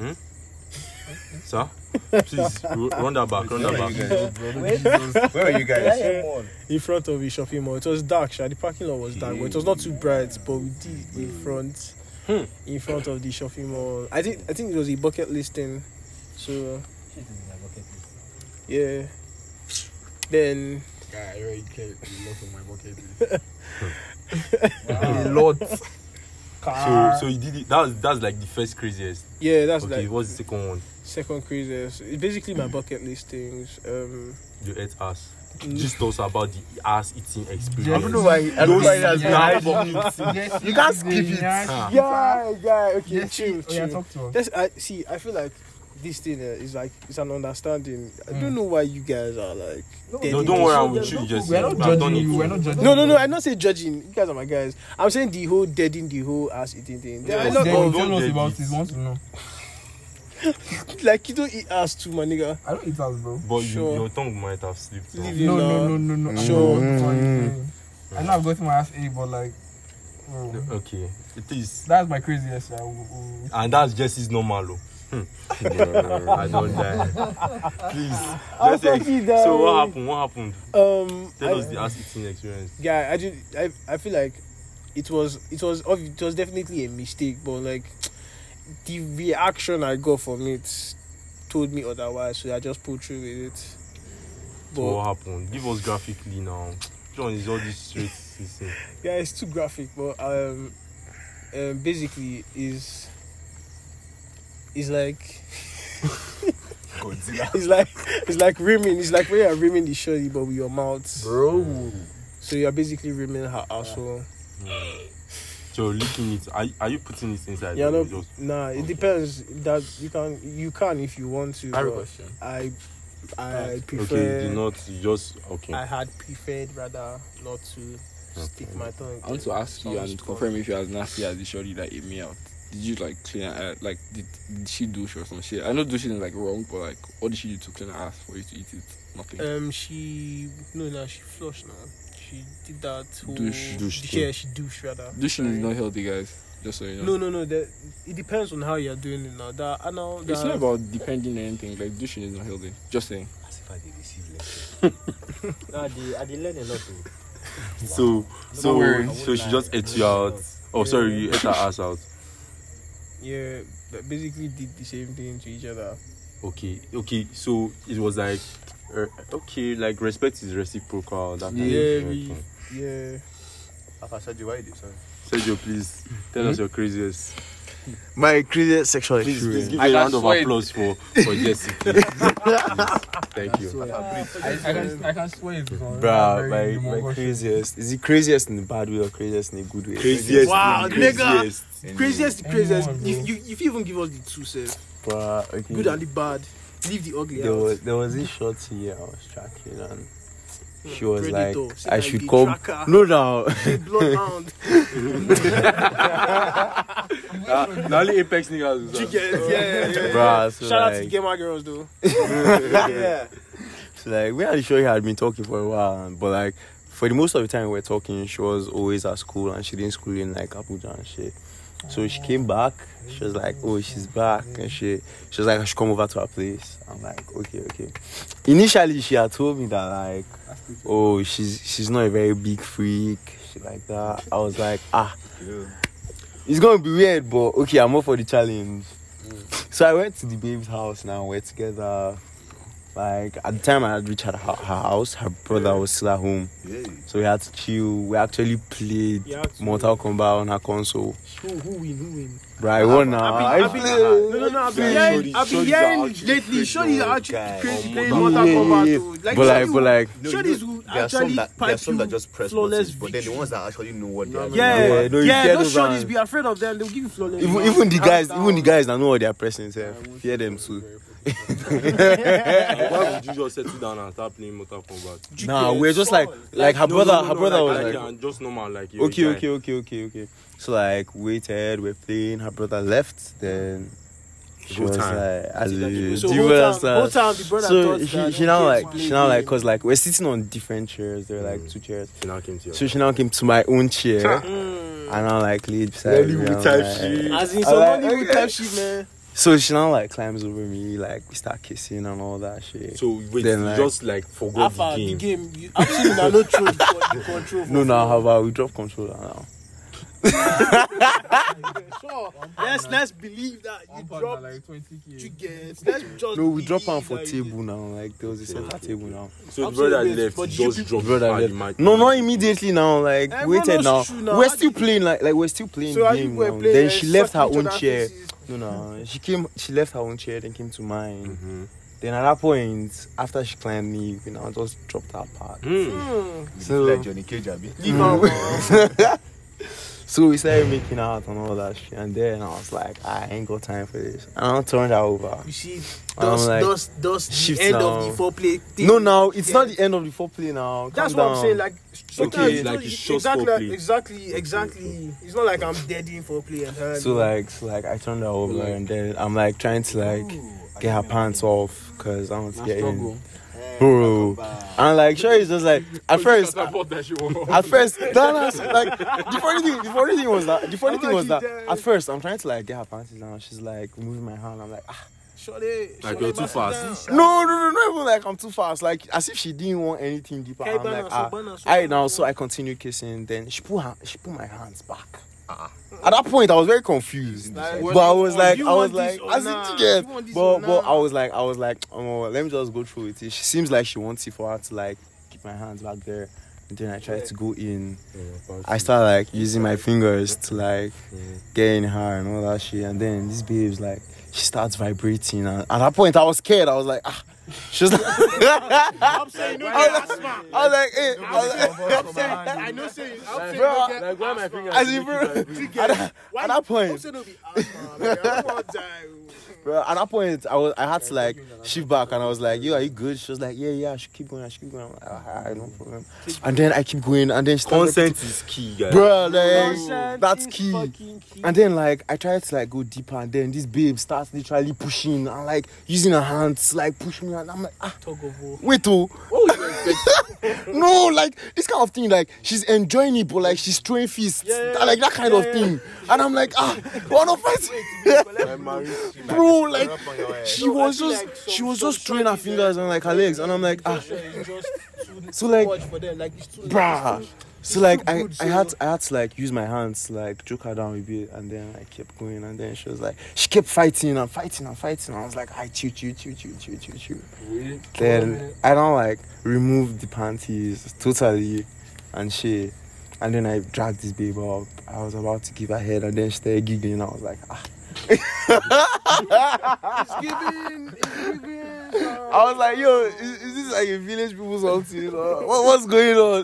Sir, please run that back. Where are you guys? In front of a shopping mall. It was dark, the parking lot was dark, but it was not too bright. But we did it in front of the shopping mall. I think it was a bucket list thing. So yeah. Then Guy, I already cleared a lot of my bucket list. A lot. So you did it. That's like the first craziest. yeah, that's Okay, like what's the second one? second craziest. It's basically my bucket list things. You ate ass. Just tell us about the ass eating experience. I don't know why. I don't know why that's Yes. You can't skip it. Yeah, okay, chill. Talk to us. I feel like this thing is like it's an understanding. I don't know why you guys are like. No, don't worry, I'm with you. Just We're not I've done judging it. you. We're not judging No. I'm not saying judging. You guys are my guys. I'm saying the whole deading, the whole ass eating thing. There are a lot Don't of tell us about it. Want to know? like you don't eat ass too, my nigga. I don't eat ass, bro. But Sure. your tongue might have slipped. Leave Now. it No. now. Sure. I know I've gotten my ass ate, but like, Okay, it is, that's my craziest. and that's just his normal. Though. I don't die. Please. Let's fucking die. so what happened? Tell us the I ass eating experience. I feel like it was definitely a mistake, but like the reaction I got from it told me otherwise, so I just pulled through with it. So But what happened? Give us graphically now. Which one is all this straight system? yeah, it's too graphic, but basically is like it's like rimming. It's like when you're rimming the shorty, but with your mouth, Bro. so you're basically rimming her asshole. So licking it. Are you putting it inside? Yeah, or no, you just- nah. It depends. That you can if you want to. I have a but question. I prefer. Okay, do not. You just okay. I had preferred rather not to stick my tongue. I want to ask you and confirm if you're as nasty as the shorty that ate me out. Did you like clean her? Like did she douche or some shit? I know douching is like wrong, but like what did she do to clean her ass for you to eat it? Nothing. She flushed now. She did that whole Douche Yeah, she douche rather. Douching is not healthy, guys. Just so you know. No. It depends on how you're doing it now. It's not about depending on anything. Like douching is not healthy. Just saying. As if I did receive lecture. I did learn a lot too. So she just ate you out. Oh, sorry, you ate her ass out. Yeah, but basically did the same thing to each other. Okay. So it was like, okay, like respect is reciprocal. That kind Yeah, of yeah. Papa said you why did sorry. Sergio, please tell us your craziest. My craziest sexual Please experience. give I a can round of swear it. applause for Jesse. Please. Thank you. I can swear it's on. Bruh, my craziest. Is it craziest in a bad way or craziest in a good way? Craziest. Wow, craziest. Craziest. If you even give us the two self, Bruh, okay. good and the bad, leave the ugly There out. was this shorty I was tracking and she was Predator. like, Say I like should the come. tracker. No, no. Bloodhound. Now only Apex niggas. Chickens. Yeah. Bruh, so Shout out to the like, gamer girls though. yeah. So like, we and Shorty had been talking for a while, but like, for the most of the time we were talking, she was always at school and she didn't school in like Abuja and shit. So she came back. She was like, "Oh, she's back," and she was like, "I should come over to her place." I'm like, "Okay." Initially, she had told me that like, "Oh, she's not a very big freak," shit like that. I was like, it's gonna be weird, but okay, I'm up for the challenge. So I went to the babe's house. Now we're together. Like at the time I had reached her house, her brother was still at home, so we had to chill. We actually played Mortal Kombat on her console. Who win? Bro, I won now. I've been hearing lately. Shorty's actually crazy playing Mortal Kombat. But like, Shorty's who actually there are some that just press flawless buttons, but then the ones that actually know what they are Yeah, no, you fear those those shorties ones. be afraid of them. They'll give you flawless. even the guys that know what they are pressing, fear them too. Why would you just settle down and start playing Mortal Kombat? Nah, we're just like her brother was like, just normal, like okay. So like waited, we're playing. Her brother left, then she was like, as a So do you whole understand? time the brother So thought that she now like, cause like we're sitting on different chairs. There were like two chairs. She now came to So she now came to my own chair, and I like laid beside me. I'm type like- shit. as in some Hollywood type shit, man. So she now like climbs over me, like we start kissing and all that shit. So wait, Then, you like- just like forgot Alpha, the the game. game. You absolutely not no throw the control. No, now how about we drop controller now? Sure. Let's believe that you drop like 20k. chickens. Let's just No, we drop believe am for that you table now. Like there was a center table now. So the brother Absolutely, left, but he just you dropped Brother and left. the mic. No, not immediately now. Like Everyone waited now. knows true now. We're still playing like we're still playing So are game you were now. playing? Then she left her sucking each own other's chair. faces? No. She left her own chair, then came to mine. Then at that point, after she climbed me, we now just dropped our part. So like Johnny Cage, abi. Leave her. So we started making out and all that shit, and then I was like, I ain't got time for this. And I turned her over. You see, I'm like, does shift the end now. of the foreplay thing. No, now it's not the end of the foreplay now. That's Calm what I'm down. saying. Like, sometimes Okay, it's like not- it's just foreplay. exactly. It's not like I'm dead in foreplay and her. So like I turned her over, and then I'm like trying to like get her pants off because I want to get in. Bro, and like sure it's just like at first, no, like the funny thing was that at first I'm trying to like get her pants down. She's like moving my hand. I'm like Like you're too fast. no, not even like I'm too fast. Like as if she didn't want anything deeper. I'm like so I continue kissing. Then she put my hands back. At that point, I was very confused, but I was like, as it you get, but I was like, oh, let me just go through it. She seems like she wants it for her to like keep my hands back there. And then I tried to go in. I started like using my fingers to like get in her and all that shit. And then this babe's like, she starts vibrating. And at that point, I was scared. I was like, She was like, I'm saying no asthma. I was like, hey, I'm saying I know saying I'm saying bro, no Like why my fingers? as in, bro, at that point, I'm saying no be asthma. Man. I don't want to die. bro, at that point, I had to like shift back, and I was like, yo, are you good? She was like, yeah, I should keep going. I'm like, I no problem. And then I keep going, and then she started Consent is key, guys. bro, like Consent that's is key. fucking key. And then like I tried to like go deeper, and then this babe starts literally pushing and like using her hands to like push me, and I'm like, Tug of war. wait, oh, Oh, No, like this kind of thing, like she's enjoying it, but like she's throwing fists, like that kind of thing. And I'm like, wanna fight? Bro, like she was just throwing her fingers and like her legs, and I'm like, so like, bruh. So like I had to like use my hands to like choke her down a bit, and then I kept going, and then she was like, she kept fighting. I was like, I chew. Then I don't like remove the panties totally and shit, and then I dragged this baby up. I was about to give her head, and then she started giggling. I was like, It's giving. I was like, yo, is this like a village people something? What's going on?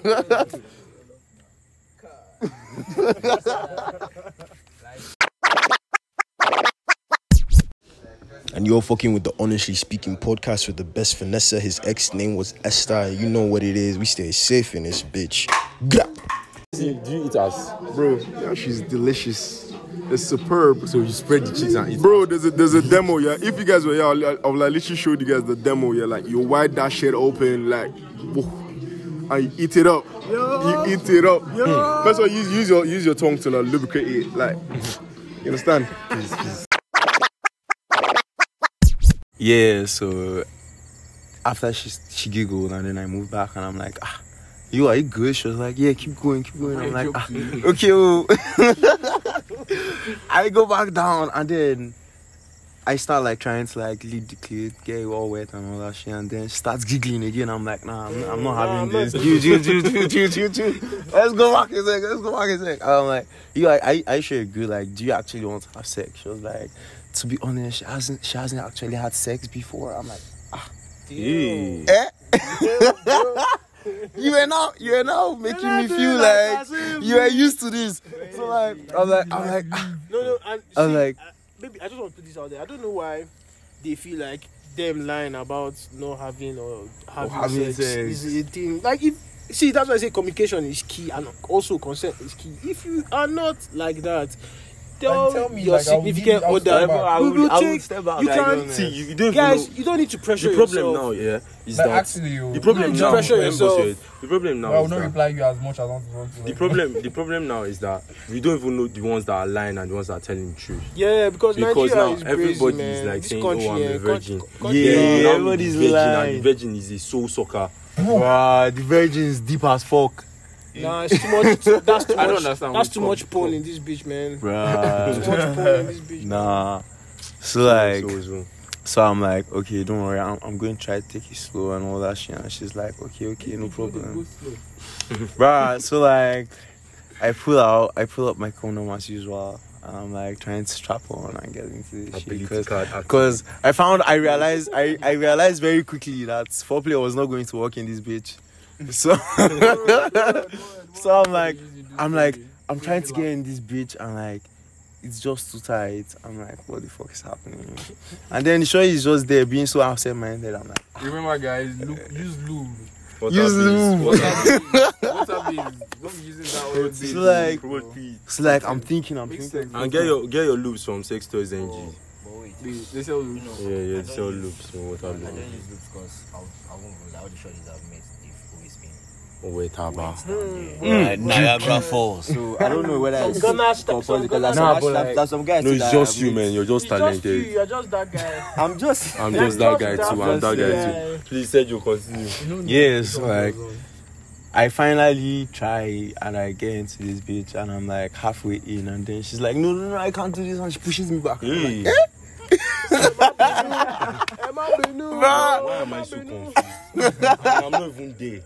And you're fucking with the Honestly Speaking podcast with the best Vanessa. His ex name was Esther. You know what it is. We stay safe in this bitch. Gah! Do you eat us? Bro, yeah, she's delicious. It's superb. So you spread the cheeks and eat. Bro, there's a demo, yeah. If you guys were here, I'll like literally show you guys the demo, yeah. Like you wide that shit open, like, and you eat it up. You eat it up. That's why you use your tongue to like, lubricate it, like. You understand? Please. Yeah, so after she giggled, and then I moved back, and I'm like, are you good? She was like, yeah, keep going. I'm like, okay. I go back down, and then I start like trying to like lead the clit, get it all wet and all that shit, and then she starts giggling again. I'm like, nah, I'm not having this. Let's go back a sec. I'm like, I sure good. Like, do you actually want to have sex? She was like, to be honest, she hasn't actually had sex before. I'm like, You are now making me feel like you are used to this. So like, I'm like, No, and I'm like, maybe I just want to put this out there. I don't know why they feel like them lying about not having or having sex is a thing. Like that's why I say communication is key, and also consent is key. If you are not like that, tell me your like, significant other. You don't need to pressure yourself. The problem now, is that actually the problem now. Pressure yourself. The problem now. I will not reply you as much as I want to. The problem now is that we don't even know the ones that are lying and the ones that are telling the truth. Yeah, because Nigeria now is everybody crazy, is like this saying, country, "Oh, I'm a virgin." everybody's virgin, lying. and the virgin is a soul sucker. Wow, the virgin is deep as fuck. Nah, it's too much. That's too much. I don't understand. That's too much porn in this bitch, man. Bruh. Too much porn in this bitch. Nah. So like, so I'm like, okay, don't worry, I'm going to try to take it slow and all that shit. And she's like, okay, no problem. Bruh, so like, I pull up my condom as usual. And I'm like trying to strap on and get into this shit because I realized very quickly that foreplay was not going to work in this bitch. So I'm trying to get in this bitch, and like it's just too tight. I'm like, what the fuck is happening? And then the show is just there being so absent-minded. I'm like, remember guys, use lube. Use lube. What's up? Don't be using that word. So like I'm thinking. And get your loops from Sex Toys NG. They sell loops. Yeah, they sell loops. So what I don't use loops because I won't allow the shorties that I've met. Niagara Falls. So I don't know whether it's that's some guys. No, it's just you, man. You're just talented. You're just that guy. I'm just that guy too. I'm that guy too. Please said you continue. Yes, like I finally try and I get into this bitch and I'm like halfway in, and then she's like, no, I can't do this, and she pushes me back. Hey. Like, Why am I so confused? I'm not even there.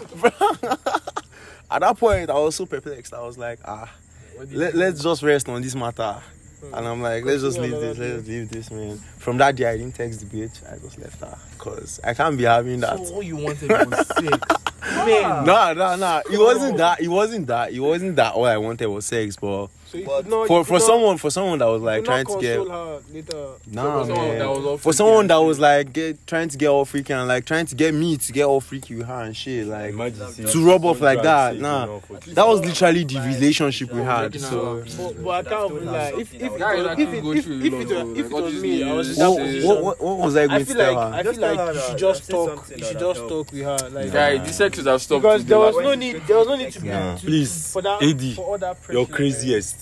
At that point, I was so perplexed. I was like, let's just rest on this matter. And I'm like, let's just leave this, man. From that day, I didn't text the bitch. I just left her because I can't be having that. So all you wanted was sex. Man. Nah. It wasn't that all I wanted was sex, but So you But could not, For someone that was like trying to get her later. nah, For someone that was all for freaky someone and that shit. was like trying to get all freaky and like trying to get me to get all freaky with her and shit, like to rub off like that. Nah, that was literally the relationship we had. So But I can't be like if Guys actually go through a lot, it all was these me, I was years. what was I I going to feel tell like her? I feel like you should just talk. You should just talk with her, like Guy, the sex should have stopped. because today, there was like- no need. There was no need to be. Yeah. to- Please, for that. AD, For all that pressure. you're craziest.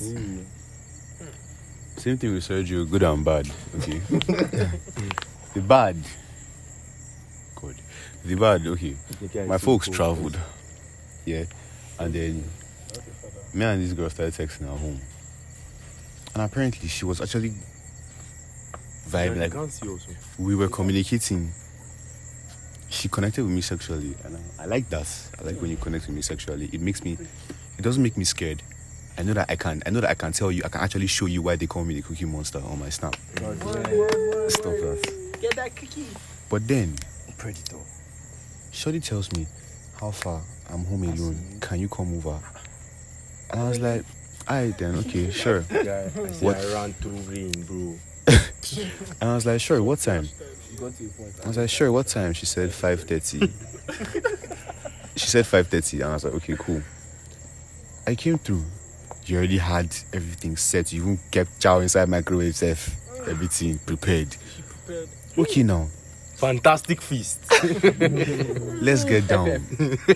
Same thing with Sergio, good and bad. Okay. The bad. Good. The bad, okay. My folks traveled. Yeah. And then me and this girl started texting at home. And apparently she was actually vibing. Like we were communicating. She connected with me sexually. And I like that. I like when you connect with me sexually. It doesn't make me scared. I know that I can tell you, I can actually show you why they call me the Cookie Monster on my snap. Stop that. Get that cookie. But then, Predator. Shorty tells me, how far? I'm home alone. Can you come over? And I was like, alright then, okay, sure. Yeah, What? I ran through rain, bro. And I was like, sure, what time? You got to your point. I was like, sure, what time? She said 5:30. She said 5:30, and I was like, okay, cool. I came through. You already had everything set. You even kept chow inside microwave safe. Everything prepared. Okay now. Fantastic feast. Let's get down.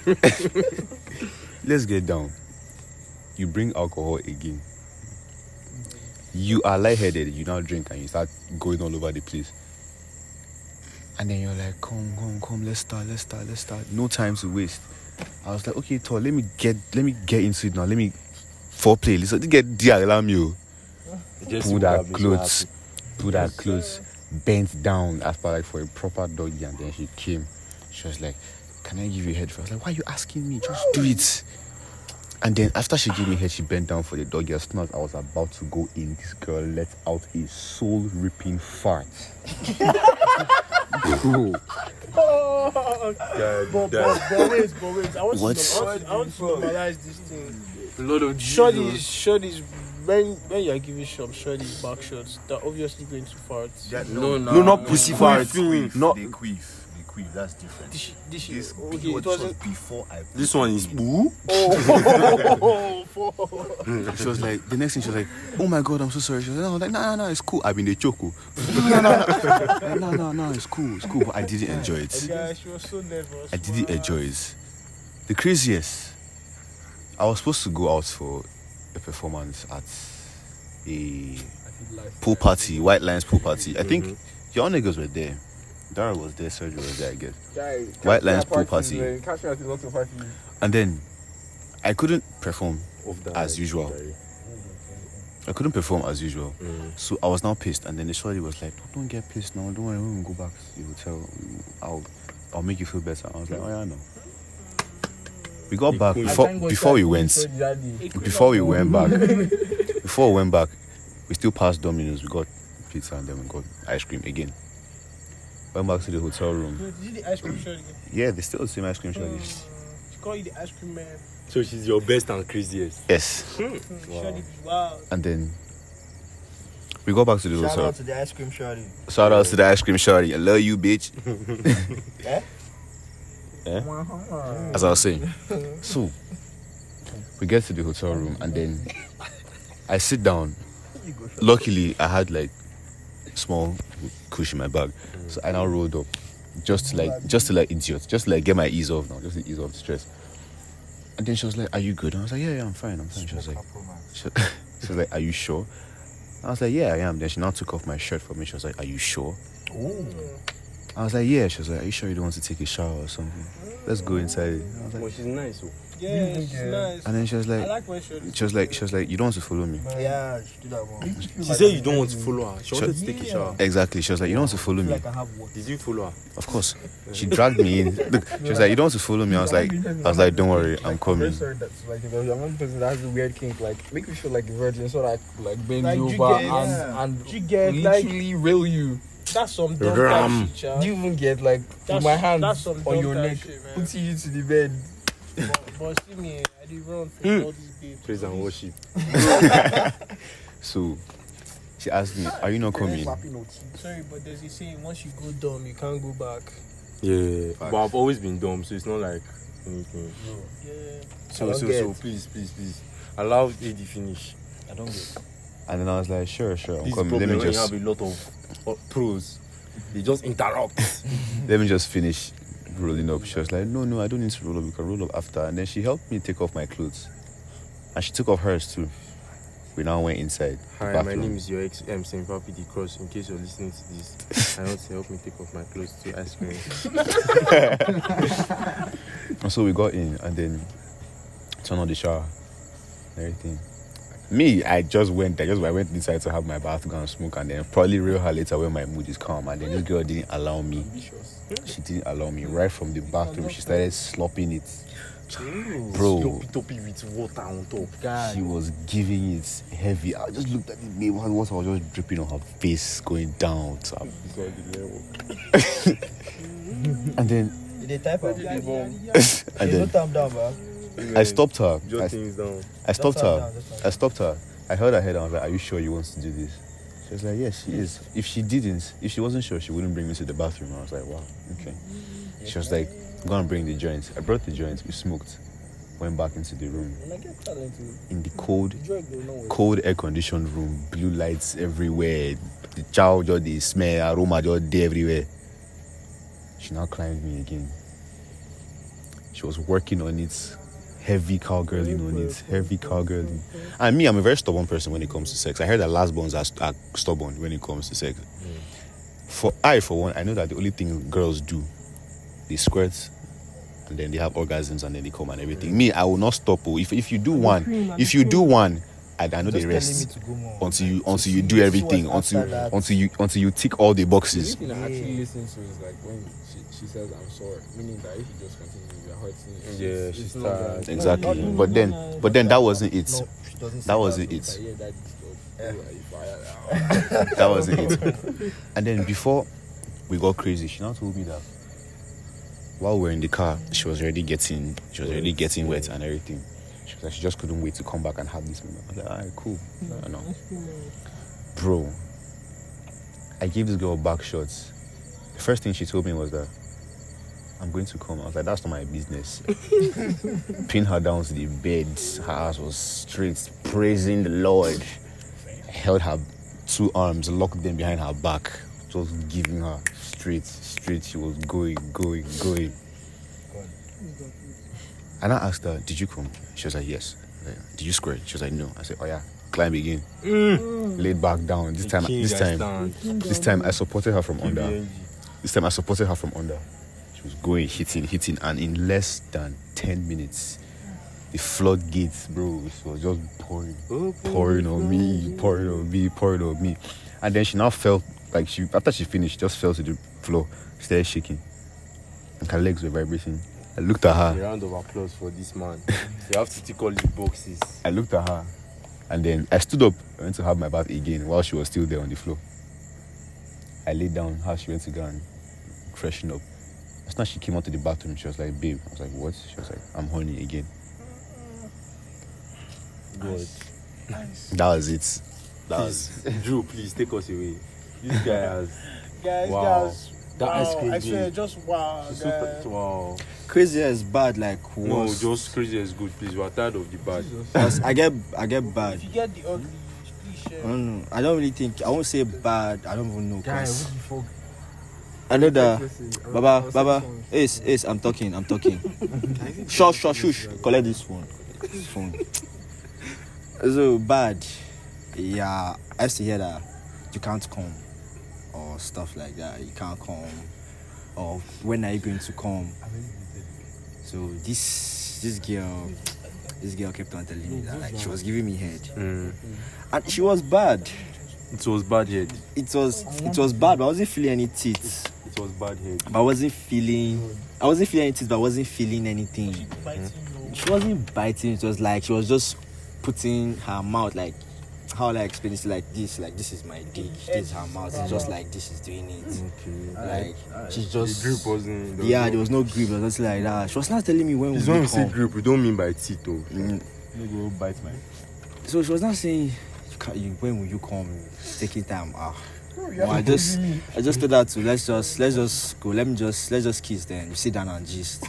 Let's get down. You bring alcohol again. You are lightheaded. You now drink and you start going all over the place. And then you're like, come, let's start. No time to waste. I was like, okay, Thor, let me get into it now. Let me foreplay. Let's get the alarm you. Pull that clothes, bent down as per like for a proper doggy, and then she came. She was like, can I give you head? I was like, why are you asking me? Just do it. And then after she gave me head, she bent down for the doggy. As soon as I was about to go in, this girl let out a soul-ripping fart. Bro. But wait. I want to normalize this thing. A lot of Shorties, when you're giving shorties back shots, they're obviously going to fart. No, not pussy farts. Not They queef. That's different. This Okay, it wasn't before I. This one is boo. She was like, the next thing she was like, oh my god, I'm so sorry. She was like, no, it's cool. I've been a choco. No, it's cool. But I didn't enjoy it. Yeah, she was so nervous. I didn't enjoy it. The craziest, I was supposed to go out for a performance at a pool party, White Lions pool party. I think your niggas were there. Dara was there, Sergio was there, I guess. White Lions pool party. And then I couldn't perform as usual. I couldn't perform as usual. So I was now pissed, and then the shorty was like, don't get pissed now, don't worry, when we go back to the hotel, I'll make you feel better. I was like, oh yeah, no. We got back before we went back, we still passed Domino's, we got pizza, and then we got ice cream again. Went back to the hotel room. Did you the ice cream shorty? Yeah, they still the same ice cream shorty. She call you the ice cream man. So she's your best and craziest. Yes. Shorty, wow. And then we go back to the Shout hotel. out to the ice cream shorty. Shout out to the ice cream shorty. I love you, bitch. Eh? As I was saying. So we get to the hotel room, and then I sit down. Luckily, I had like small cushion in my bag, so I now rolled up, just to like idiot, just to like get my ease off now, just to ease off the stress. And then she was like, "Are you good?" And I was like, "Yeah, I'm fine." She was like, "Are you sure?" I was like, "Yeah, I am." Then she now took off my shirt for me. She was like, "Are you sure?" I was like, "Yeah." She was like, "Are you sure you don't want to take a shower or something? Let's go inside." I was like, Well, she's nice. Yeah, she's nice. and then she was I like, like when shorty. she was like, "You don't want to follow me?" Yeah, she do that one. She said you don't want to follow her. She wanted to take a shower. Exactly. She was like, "You don't want to follow me?" Did you follow her? Of course. She dragged me in. Look, she was like, "You don't want to follow me?" I was like, "Don't worry, I'm coming." That's like I'm one person that has a weird kink, like make me feel like a virgin, so that I like bend Like, you you over get- and You get like literally rail you. that's some dumb Ram. type shit, child. Do you even get like That's- put my hands that's some on dumb your type neck, shit, man. put you to the bed, But see me, I did run from all these babes. Praise and worship. So she asked me, "Are you not coming?" Sorry, but there's a saying, once you go dumb, you can't go back. Yeah, but I've always been dumb, so it's not like anything. Yeah. So please, allow AD finish. I don't get. And then I was like, sure, I'm This coming. problem Let me when you just have a lot of pros. They just interrupt. let me just finish rolling up. She was like, no, I don't need to roll up. We can roll up after. And then she helped me take off my clothes, and she took off hers too. We now went inside. Hi, the my bathroom. name is your ex Saint Papi the Cross. In case you're listening to this, I want to help me take off my clothes to ice cream. And so we got in and then turned on the shower and everything. Me, I went inside to have my bath, go and smoke, and then probably real her later when my mood is calm. And then this girl didn't allow me. She didn't allow me. Right from the bathroom, she started slopping it. Bro, Toppy with water on top. God. she was giving it heavy. I just looked at the babe, water was just dripping on her face, going down to her. And then Did they type her? and then Time down, bro. I stopped her. Jot things down. I stopped her. Just calm I stopped her. I held her head and I was like, "Are you sure you want to do this?" She was like, "Yes, she is." If she wasn't sure, she wouldn't bring me to the bathroom. I was like, "Wow, okay." She was like, "Go and bring the joints." I brought the joints. We smoked. Went back into the room. In the cold air-conditioned room, blue lights everywhere. The chow just the smell, aroma just there everywhere. She now climbed me again. She was working on it. Heavy cowgirling on it, heavy cowgirling. And me, I'm a very stubborn person when it comes to sex. I heard that last borns are stubborn when it comes to sex. For one, I know that the only thing girls do, they squirt, and then they have orgasms, and then they come and everything. Me, I will not stop. If you do one, I know the rest until you do everything, until you tick all the boxes. The only thing I actually listen to is like when she says I'm sorry, meaning that if you just continue, you're hurting. Yeah, she's tired. Exactly. But then that wasn't it. That wasn't it. That wasn't it. And then before we got crazy, she now told me that while we were in the car, she was already getting wet and everything. She was like, she just couldn't wait to come back and have this moment. I was like, alright, cool. I know. Bro, I gave this girl back shots. The first thing she told me was that I'm going to come. I was like, that's not my business. Pin her down to the bed. Her ass was straight, praising the Lord. I held her 2 arms, locked them behind her back, just giving her straight. She was going. And I asked her, did you come? She was like, yes. Like, did you squirt? She was like, no. I said, oh yeah, climb again. Laid back down. This time I supported her from under. She was going, hitting, and in less than 10 minutes, the floodgates, bro, it was just pouring on me. And then she now felt like after she finished, she just fell to the floor, started shaking, and her legs were vibrating. I looked at her. A round of applause for this man. You have to tick all the boxes. I looked at her, and then I stood up. I went to have my bath again while she was still there on the floor. I laid down. How she went to go and freshen up. As soon as she came out to the bathroom, she was like, "Babe." I was like, "What?" She was like, "I'm horny again." God. That was it. Drew, please take us away. This guy has. Guys, Wow. That ice cream I swear, game. just wow. She's guys. super. Wow. Crazy is bad, like No, worse. just crazy is good, please. We are tired of the bad. Because I get bad. If you get the ugly, please share. I don't know. I don't really think. I won't say bad. I don't even know. Guys, 'cause what the fuck? I know that. Baba, Ace, I'm talking. Shush. Collect this phone. So bad. Yeah, I used to hear that you can't come or stuff like that. You can't come, or when are you going to come? So this girl kept on telling me that, like, she was giving me head, and she was bad. It was bad head. It was bad, but I wasn't feeling any teeth. It was bad head. But I wasn't feeling any teeth, but I wasn't feeling anything. She wasn't biting. It was like she was just putting her mouth, like how will I explain this? Like this is my dick. This is her mouth. It's just like this is doing it. Like she's just. The grip wasn't. There was no grip. It was just like that. She was not telling me when It's we when we come. say grip, we don't mean by teeth though. You go bite my. So she was not saying when will you come? It's taking time. Well, I just told her to let's just go. Let's just kiss then. We sit down and gist.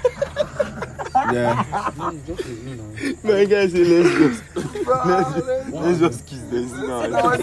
Yeah. My guy say let's just kiss this now.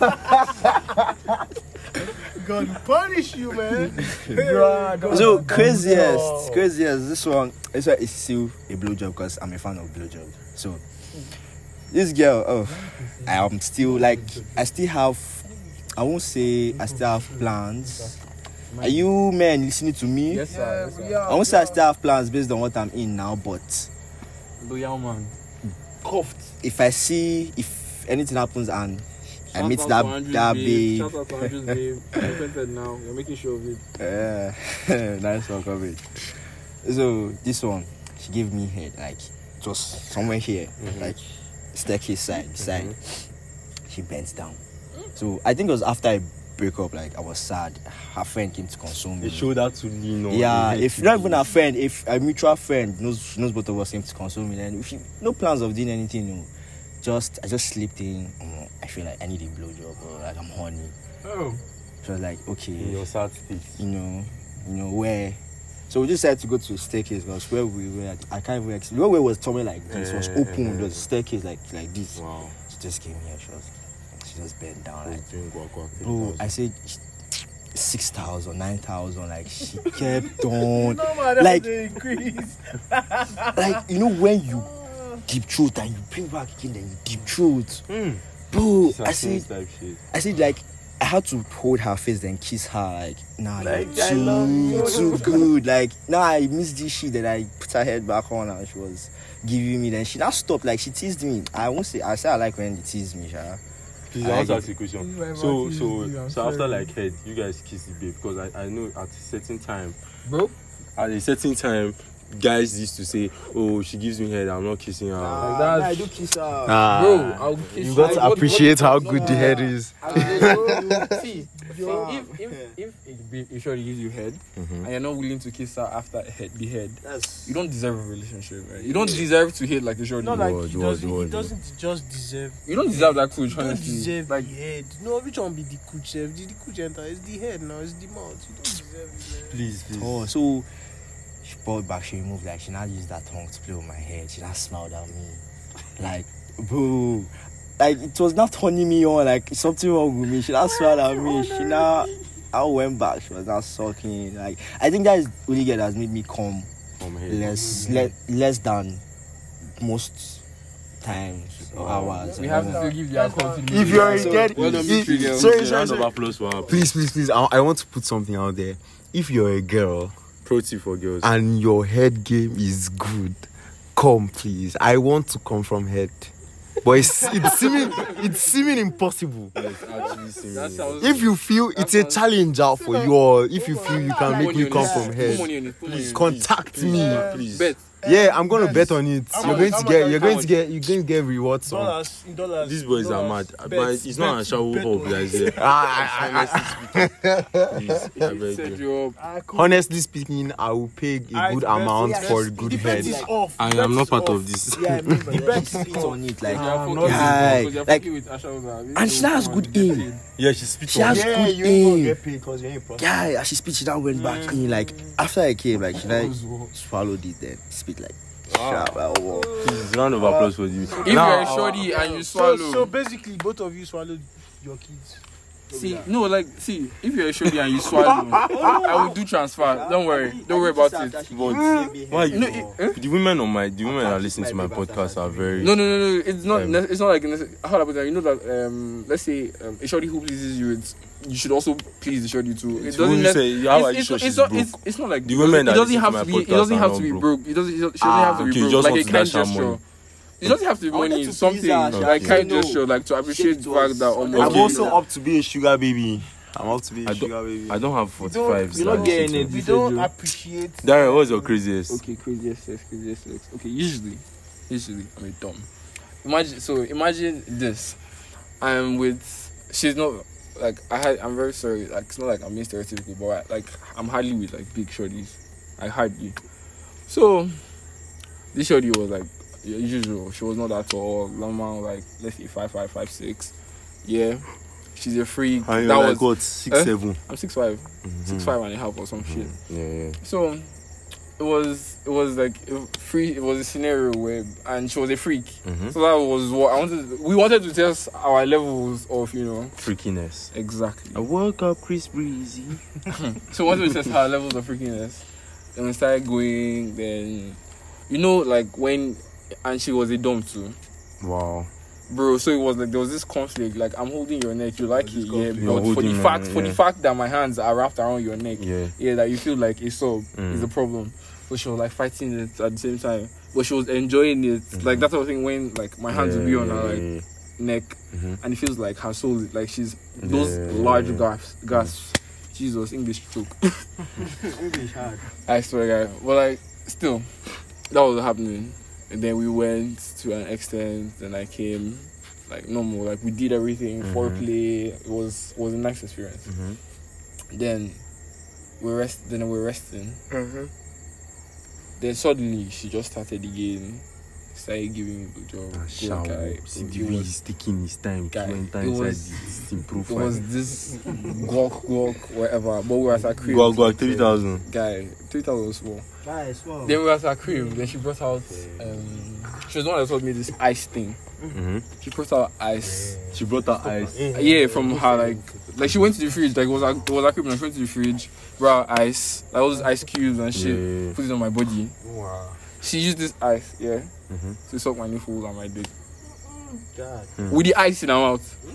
God punish you, man. So craziest. This one is still a blowjob because I'm a fan of blowjob. So this girl, I'm still like I still have. I won't say I still have plans. Are you men listening to me? Yes, sir. I won't say I still have plans based on what I'm in now, but man. if I see if anything happens and I meet that babe. Shout out to Andrew's babe. I'm offended now. You're making sure of it. Nice one, coverage. So this one, she gave me head like just somewhere here, like staircase side. She bent down. So I think it was after I break up, like I was sad. Her friend came to console me. They showed that to lean on. Yeah, if not even a friend, if a mutual friend knows both of us came to console me, then if no plans of doing anything, I just slipped in. I feel like I need a blowjob or like I'm horny. Oh. So I was like, okay. In your sad state. You know where. So we decided to go to a staircase because where we were, I can't even explain. Where it was somewhere like this, it was open. There was a staircase like this. Wow. She just came here. She just bent down like, bro, I said 6,000, 9,000, like she kept on, like when you deep throat and you bring back again, then you deep throat, bro. I said like I had to hold her face then kiss her, like you're too good, like I missed this shit. Then I put her head back on and she was giving me. Then she now stopped, like she teased me. I say I like when they tease me, Please, I want to ask you a question. So after like head, you guys kiss the babe because I know at a certain time, bro. At a certain time, guys used to say, "Oh, she gives me head, I'm not kissing her." I do kiss her. Bro, I'll kiss you got to appreciate how good the head is. See, if sure gives you head and you're not willing to kiss her after the head, you don't deserve a relationship, right? You don't deserve to hit like a short. Not like he doesn't just deserve. You don't deserve that cooch, You don't honestly. deserve Like the head. No, which one be the cooch? The cooch enter. It's the head now. It's the mouth. You don't deserve it, man. Please. Oh, so she brought back. She moved like she now used that tongue to play with my head. She now smiled at me, like bro. Like it was not turning me on. Like something wrong with me. She now smiled at me. She now. I went back. She was now sucking. Like I think that is really good. Has made me come less than most times or hours. we have to give the alcohol to If you're getting, Round of applause for her. please. I want to put something out there. If you're a girl Pro tip for girls. and your head game is good, come please. I want to come from head. But it's seeming impossible. That sounds. If you feel it's a challenge out for you, or if you feel you can make me come from Put head, money on it. Put money on it. contact me. Please. Bet. Yeah, I'm gonna bet on it. You're going to get rewards on. In dollars. These boys are mad. But it's not a shower hub that is there. Please, I beg Set you. you up. Honestly speaking, I will pay a good amount for a good head. I am not part of this. Yeah, I remember. The bet spit on it, like You're like, fucking with Asha. and she now has good aim. Yeah, she spit She on has me. good aim. paid because you ain't pro. Yeah, as she spit, she now went back in. Like after I came, like she like swallowed it, then spit like. Please, round of applause for you. If you're a shorty and you swallow. So basically, both of you swallowed your kids. See, if you're a shorty and you swallow, I will do transfer. Don't worry about it. But why you? The women that listen to my podcast are very. No. It's not. It's not like how about that? You know that. Let's say a shorty who pleases you, you should also please the shorty too. It doesn't say how are you sure she's broke? It's not like The women it that doesn't listen have to to my be. It doesn't podcast have are to be not broke. She doesn't have to be okay, you broke. just Like want a to kind dash her gesture. money. It doesn't have to be money. to Something please her, like okay. kind gesture, like to appreciate the fact that I'm almost. also up to be a sugar baby. I'm up to be a sugar baby. I don't have 45. You're not getting it. We don't appreciate. Darren, what's your craziest? Okay, craziest sex. Okay, usually I'm a dumb. Imagine this. I'm with. She's not like I'm very sorry. Like it's not like I'm being stereotypical, but I'm hardly with like big shorties. I hardly. So this shorty was like usual. She was not that tall. Normal, like let's say 5'5", 5'6". Yeah, she's a freak. And that you're was like what, 6'7"? I'm 6'5", 6'5.5" or some shit. Yeah. So it was like free. It was a scenario where, and she was a freak. So that was what I wanted. We wanted to test our levels of freakiness. Exactly. I woke up Chris Breezy. So we wanted to test our levels of freakiness. Then we started going. Then like when, and she was a dom too. Wow. Bro, so it was like there was this conflict. Like I'm holding your neck, you like it, yeah. You're But for holding the fact that my hands are wrapped around your neck, yeah, that you feel like it's so is the problem. So she was like fighting it at the same time, but she was enjoying it. Like that sort of thing when like my hands would be on her like neck, and it feels like her soul, like she's those large gasps. Jesus, English joke. English hard. I swear, guy. But like still, that was happening. And then we went to an extent, and I came, like normal, like we did everything, foreplay. It was a nice experience. Then we're resting. Then suddenly she just started again, started giving me the job. He's taking his time to enter inside this profile. It was this guac, whatever. But we were at her crib. Guac 3,000. Guy, 3,000 was small. Nice, small. Then we were at her crib. Then she brought out. She was the one that told me this ice thing. She brought out ice. She brought out ice. Yeah, from her like she went to the fridge. Like it was her crib, and she went to the fridge, brought out ice, like all those ice cubes and shit. Put it on my body. Wow. She used this ice, to suck my nipple and my dick. God. With the ice in her mouth.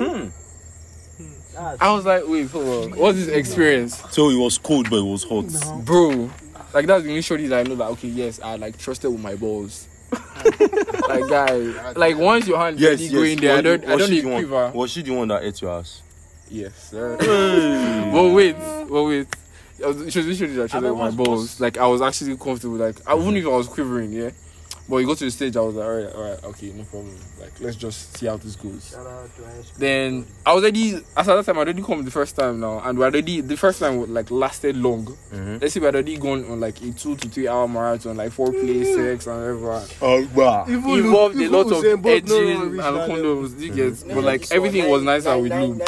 I was like, wait, hold on. What's this experience? So it was cold, but it was hot. Bro, like that's the only shorty that I know that, okay, yes, I like trusted with my balls. Like, guy, like once your hand is going there, I don't need quiver. Was she the one that ate your ass? Yes, sir. But wait. She was literally that trusted with my balls. Like, I was actually comfortable. Like, I wouldn't if I was quivering, yeah. But you go to the stage, I was like, alright, okay, no problem. Like, let's just see how this goes. Then I was already, as at that time, I already come the first time now, and the first time like lasted long. Let's say we had already gone on like a 2 to 3 hour marathon, like foreplay, sex, and everything. Involved a lot of edging and condoms, you get. But like everything was nice and we knew.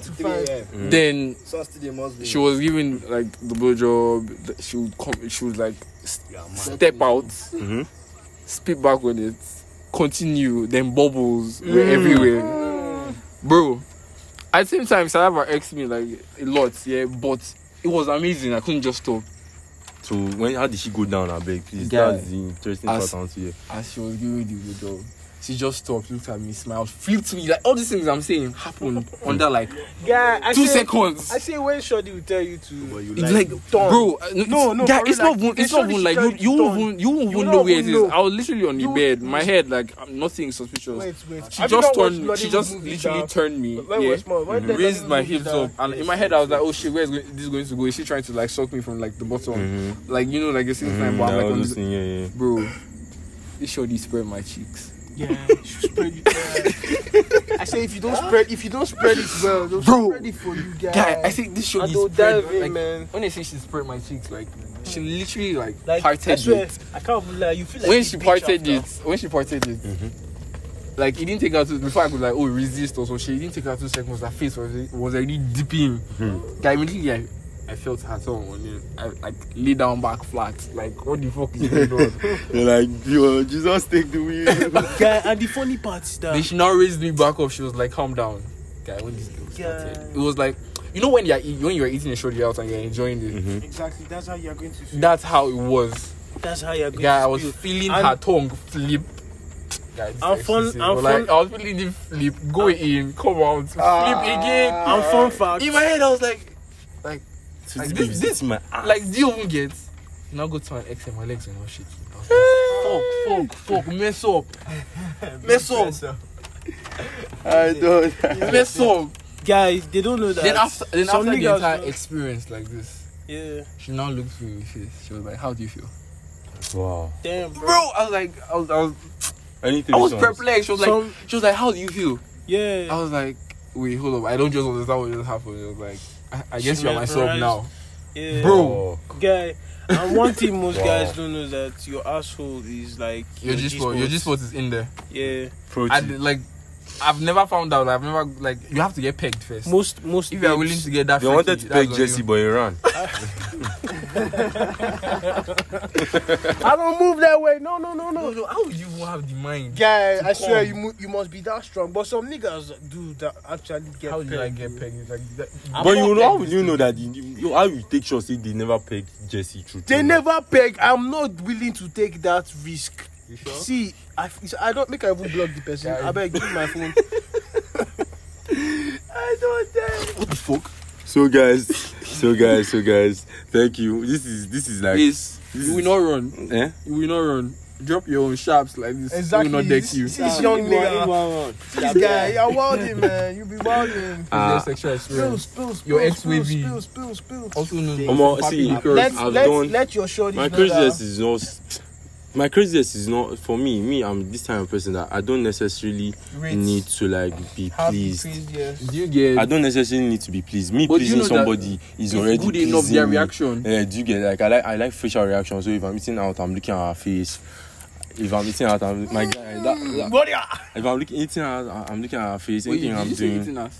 Then she was giving like the blowjob. She would like step out. Spit back on it, continue, then bubbles were everywhere. Bro, at the same time, Salava asked me like a lot, but it was amazing. I couldn't just stop. So how did she go down, I beg, please? That's the interesting part out here. As she was giving the job, she just stopped, looked at me, smiled, flipped me. Like all these things I'm saying happened under like 2 seconds. I say when Shorty will tell you to. It's like, bro, no, guy, it's not even like you won't even know where it is. I was literally on the bed, my head like nothing suspicious. Wait. She just literally turned me, raised my hips up, and in my head I was like, oh shit, where is this going to go? Is she trying to like suck me from like the bottom, like like a single time? But I'm like on this, bro. This Shorty spread my cheeks. Yeah, you spread it. I say if you don't spread it well, don't spread it for you guys. Guy, I think this show is spread. Like, man. When I say she spread my cheeks, like she literally like parted it. I can't believe you feel like when she parted it, like it didn't take her before I could like resist or so. She didn't take her 2 seconds. Her face was already dipping. Guy, immediately I felt her tongue on it. I like lay down back flat. Like, what the fuck is going on? You're like, yo, Jesus take the wheel. Guy, and the funny part is that then she now raised me back up. She was like, calm down. Guy, when this girl started, it was like, when you're eating a shorty out and you're enjoying it. Exactly, that's how you're going to feel. That's how it was. That's how you're going to feel. I was feeling her tongue flip. I'm I was feeling the flip. Go in, come out, flip again. I'm fun fact. In my head, I was like this is my ass. Like, do you even get? Now go to an X and my legs are not shaking. Fuck, mess up. I don't. Mess up. Guys, they don't know that. Then after the entire experience like this, she now looked through my face. She was like, "How do you feel?" Wow. Damn, bro. I was like, I was perplexed. She was like, "How do you feel?" Yeah. I was like, wait, hold up. I don't just understand what just happened. It was like, I guess you're myself now. Yeah. Bro. Guy. And one thing most guys don't know is that your asshole is like Your G-spot is in there. Yeah. I've never found out. I've never you have to get pegged first. Most if you are willing to get that, they wanted to peg Jesse, but he ran. I don't move that way. No. How would you have the mind? Guy, I swear you must be that strong. But some niggas do that actually get How pegged. did I get pegged? Like that. But you know, how would you know that? How you take shots if they never pegged Jesse through? They never peg. I'm not willing to take that risk. You sure? See, I don't make I even block the person. I beg, give me my phone. I don't dare. What the fuck? So guys, thank you. This is like you will not run. Eh? You will not run. Drop your own sharps like this. Exactly. We will not deck you. This young nigga. This guy, you're wilding, man. You be wilding. Sexual experience. Spill. Your ex-wavy. Spill. Also known Let your shorty. My craziness is not for me. I'm this type of person that I don't necessarily need to like be pleased. Do you get? I don't necessarily need to be pleased. Me pleasing somebody is already good enough. Their reaction. Do you get like I like facial reaction. So if I'm eating out, I'm looking at her face. If I'm eating out, I'm my guy. If I'm eating out, I'm looking at her face. Anything I'm doing. Eating us?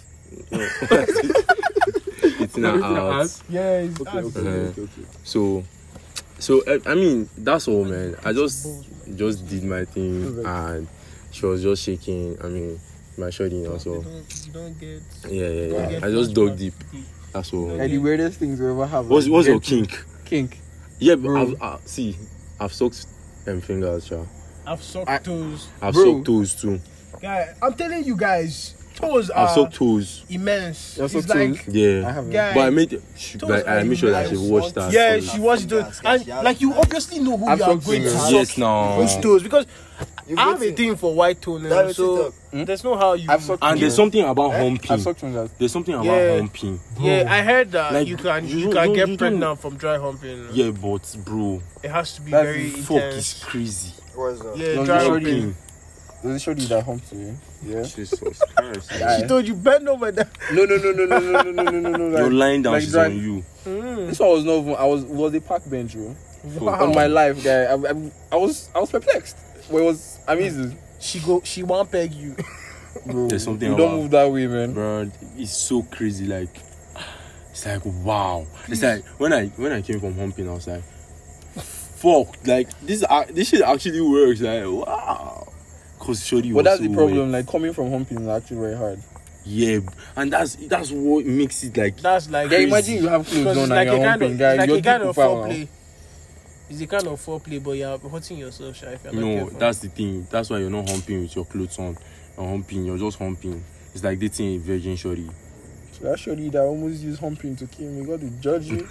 Eating her out. Yeah. So I mean that's all, man. I just did my thing and she was just shaking. I mean my shorty also. You don't get. Yeah. I just dug deep. That's all. And the weirdest things you ever have. What's your kink? Kink. Yeah, but I've sucked fingers, yeah. I've sucked toes. I've sucked toes too. Guy, I'm telling you guys, toes I've are sucked toes. immense. You've It's sucked like toes? Yeah. I haven't. Guy, But I made sure that she immense. watched that. Yeah, she watched it. And like you obviously know who I've you are sucked going to fingers. suck Yes, now. which toes, because I have a thing for white toenails, so there's no how you. I've sucked And there's something about I've humping. sucked fingers. There's something about Yeah. humping. Yeah, I heard that Like, you can you get don't- pregnant from dry humping. Yeah, but bro, It has to be That's very fuck intense. is crazy. What's that? Yeah, Long dry shorty. humping. Does it show you that hump to you? Yeah. Jesus Christ. She told you bend over there. No. You're lying down, like she's drag- on you. This one was not even. Was a park bench, bro. On my life, guy. I was perplexed. But it was amazing, She won't peg you. bro. There's something You about don't move that way, man. bro. It's so crazy. Like it's like wow. It's like when I came from humping, I was like, fuck. Like this shit actually works. Like wow. Cause shorty was But that's so the problem. wet. Like coming from humping is actually very hard. Yeah, and that's what makes it like. That's like Yeah, imagine you have clothes because on it's like and a you're kind humping, of guy. like You're a kind deep of power. foreplay. It's a kind of foreplay, but you're hurting yourself, Sha, if you're not No, careful. that's the thing. That's why you're not humping with your clothes on. You're humping. You're just humping. It's like dating a virgin shorty. So that shorty that almost used humping to kill me. God to judge you.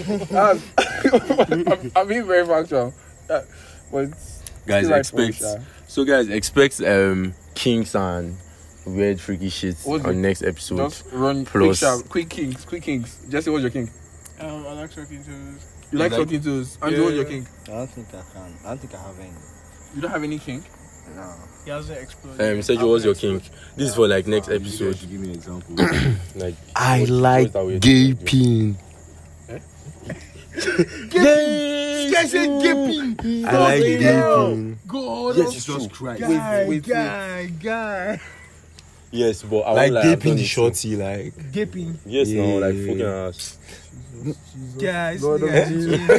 I'm being very factual. But Guys, still right expect. for you, Sha. So guys, expect kinks and weird freaky shit What's on it? next episode. Just run Plus- quick kinks. Jesse, what's your kink? I like sucking toes. You like like- sucking toes? Andrew, what's your kink? I don't think I can. I don't think I have any. You don't have any kink? No. He hasn't exploded. Sergio, what's your kink? This is for like next episode. Give me an example. Like I what- like what's that weird gay thing? peen. Guy said gaping. I like gay peen. God, Yes, Jesus true. Christ. guy. Yes, but I Like won't lie, gay I've peen done the it too. shorty, like. Gaping. Yes, no, like Yeah. fucking ass. Guys. Lord of Jesus. Guys.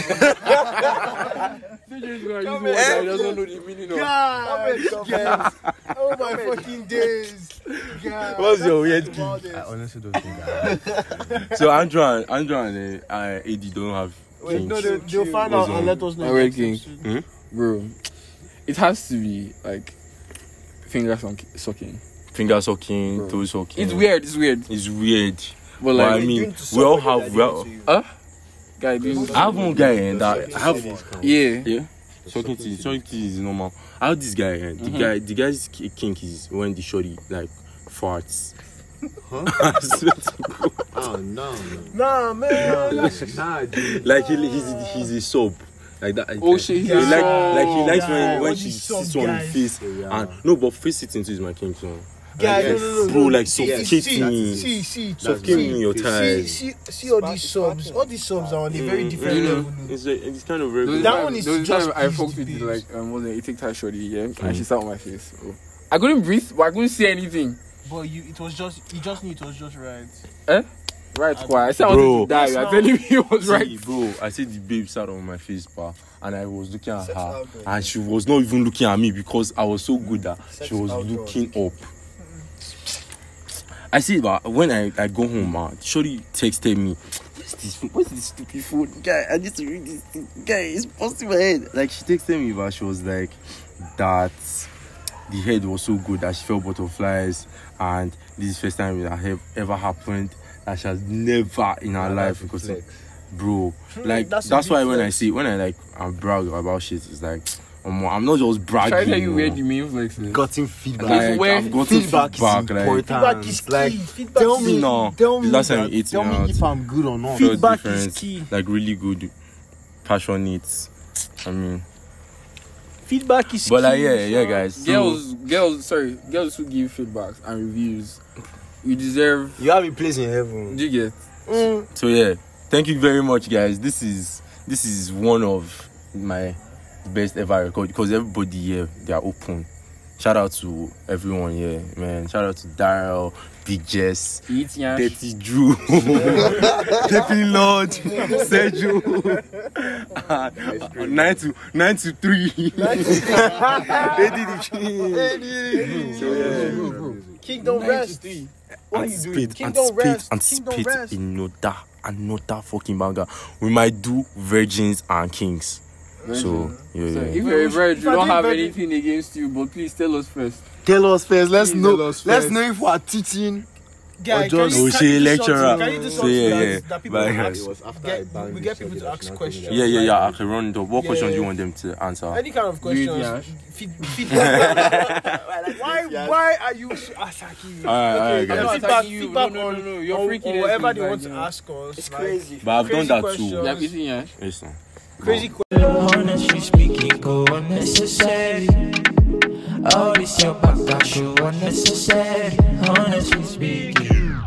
He doesn't know the meaning of Guys. Oh my fucking days. Guys. What's your weird That's about I it. honestly don't think I have. So Andrew and AD don't have Wait, no, kinks. they'll find What's out on? and let us know. My weird next kink. episode. bro. It has to be like finger sucking. Finger sucking, Bro. toe sucking. It's weird. It's weird. But But like, I mean, we all have. guy, dude. I have one guy that I have. Yeah. Yeah. Sucking teeth is normal. I have this guy. The guy's kink is when the shorty like farts. I swear to God. Oh no. Nah, man. Nah, dude. Like he's a sub. Like that. Oh shit, He he's like a he likes guy. when What she is sub sits on guy? his face. Yeah. And no, but face sitting too is my kink. So Guy, Like, no. bro, like suffocating me. See, Suffocating me your thighs. see all these subs. All these subs are on a very different level. It's kind of very Those good. That time- one is those just time I peace fucked to with peace. like wasn't it TikTok shorty, yeah, and she sat on my face. So. I couldn't breathe, but I couldn't see anything. But you just knew it was just right. Right, why? I said I Bro. wanted to die. You're telling me it was See, right. bro, I said the babe sat on my face, pa, and I was looking at her, and she was not even looking at me because I was so good that she was looking up. I see, but when I go home, man, Shorty texted me, what's this stupid phone? Guy, I need to read this thing. Guy, it's busting my head. Like, she texted me, but she was like, that the head was so good that she felt butterflies, and this is the first time that ever happened, that she has never in her life, because, bro, like, that's why when I brag about shit, it's like, I'm not just bragging. Try to tell you where the main flex is. Gotten feedback. Like, I've gotten feedback, is like, important. Feedback is key. Like, Feedback tell is me key. now. Tell me the last time that- you ate Tell me me out. if I'm good or not. felt Feedback is different, key. like really good, passionate. I mean, Feedback is but like key. yeah, guys. So, Girls who give feedbacks and reviews, you deserve. You have a place in heaven. Do you get? so yeah, thank you very much, guys. This is one of my best ever record because everybody here, they are open. Shout out to everyone here, man. Shout out to Daryl, Big Jess, Dirty Drew, Deputy Lord, Sergio, 9 to 3. King don't rest. What are you doing? King don't rest. And King don't spit rest. another fucking banger. We might do virgins and kings. So yeah. If you're a virgin, If we I don't do have virgin- anything against you, but please tell us first. Tell us first. Let's Please know. tell us Let's first. know if we are teaching. Guy, just- can you do lecturer. something? Can you do So, something yeah. that people But, ask? It was after Get- I banged we the get people Shorty to that ask she not questions. told me Yeah. I can run it up. What questions do you Yeah. want them to answer? Any kind of questions. Yash. Feedback. Why are you Asaki? Alright, guys. I'm not Feedback, attacking you. feedback No. on You're freaking or whatever us, they like, want you to know. ask us. It's like, crazy. But I've done crazy that questions. too. Yeah, eating Yash. Yes, no. Crazy questions. Honestly speaking, go unnecessary. All this your back, I show unnecessary. Honestly speaking.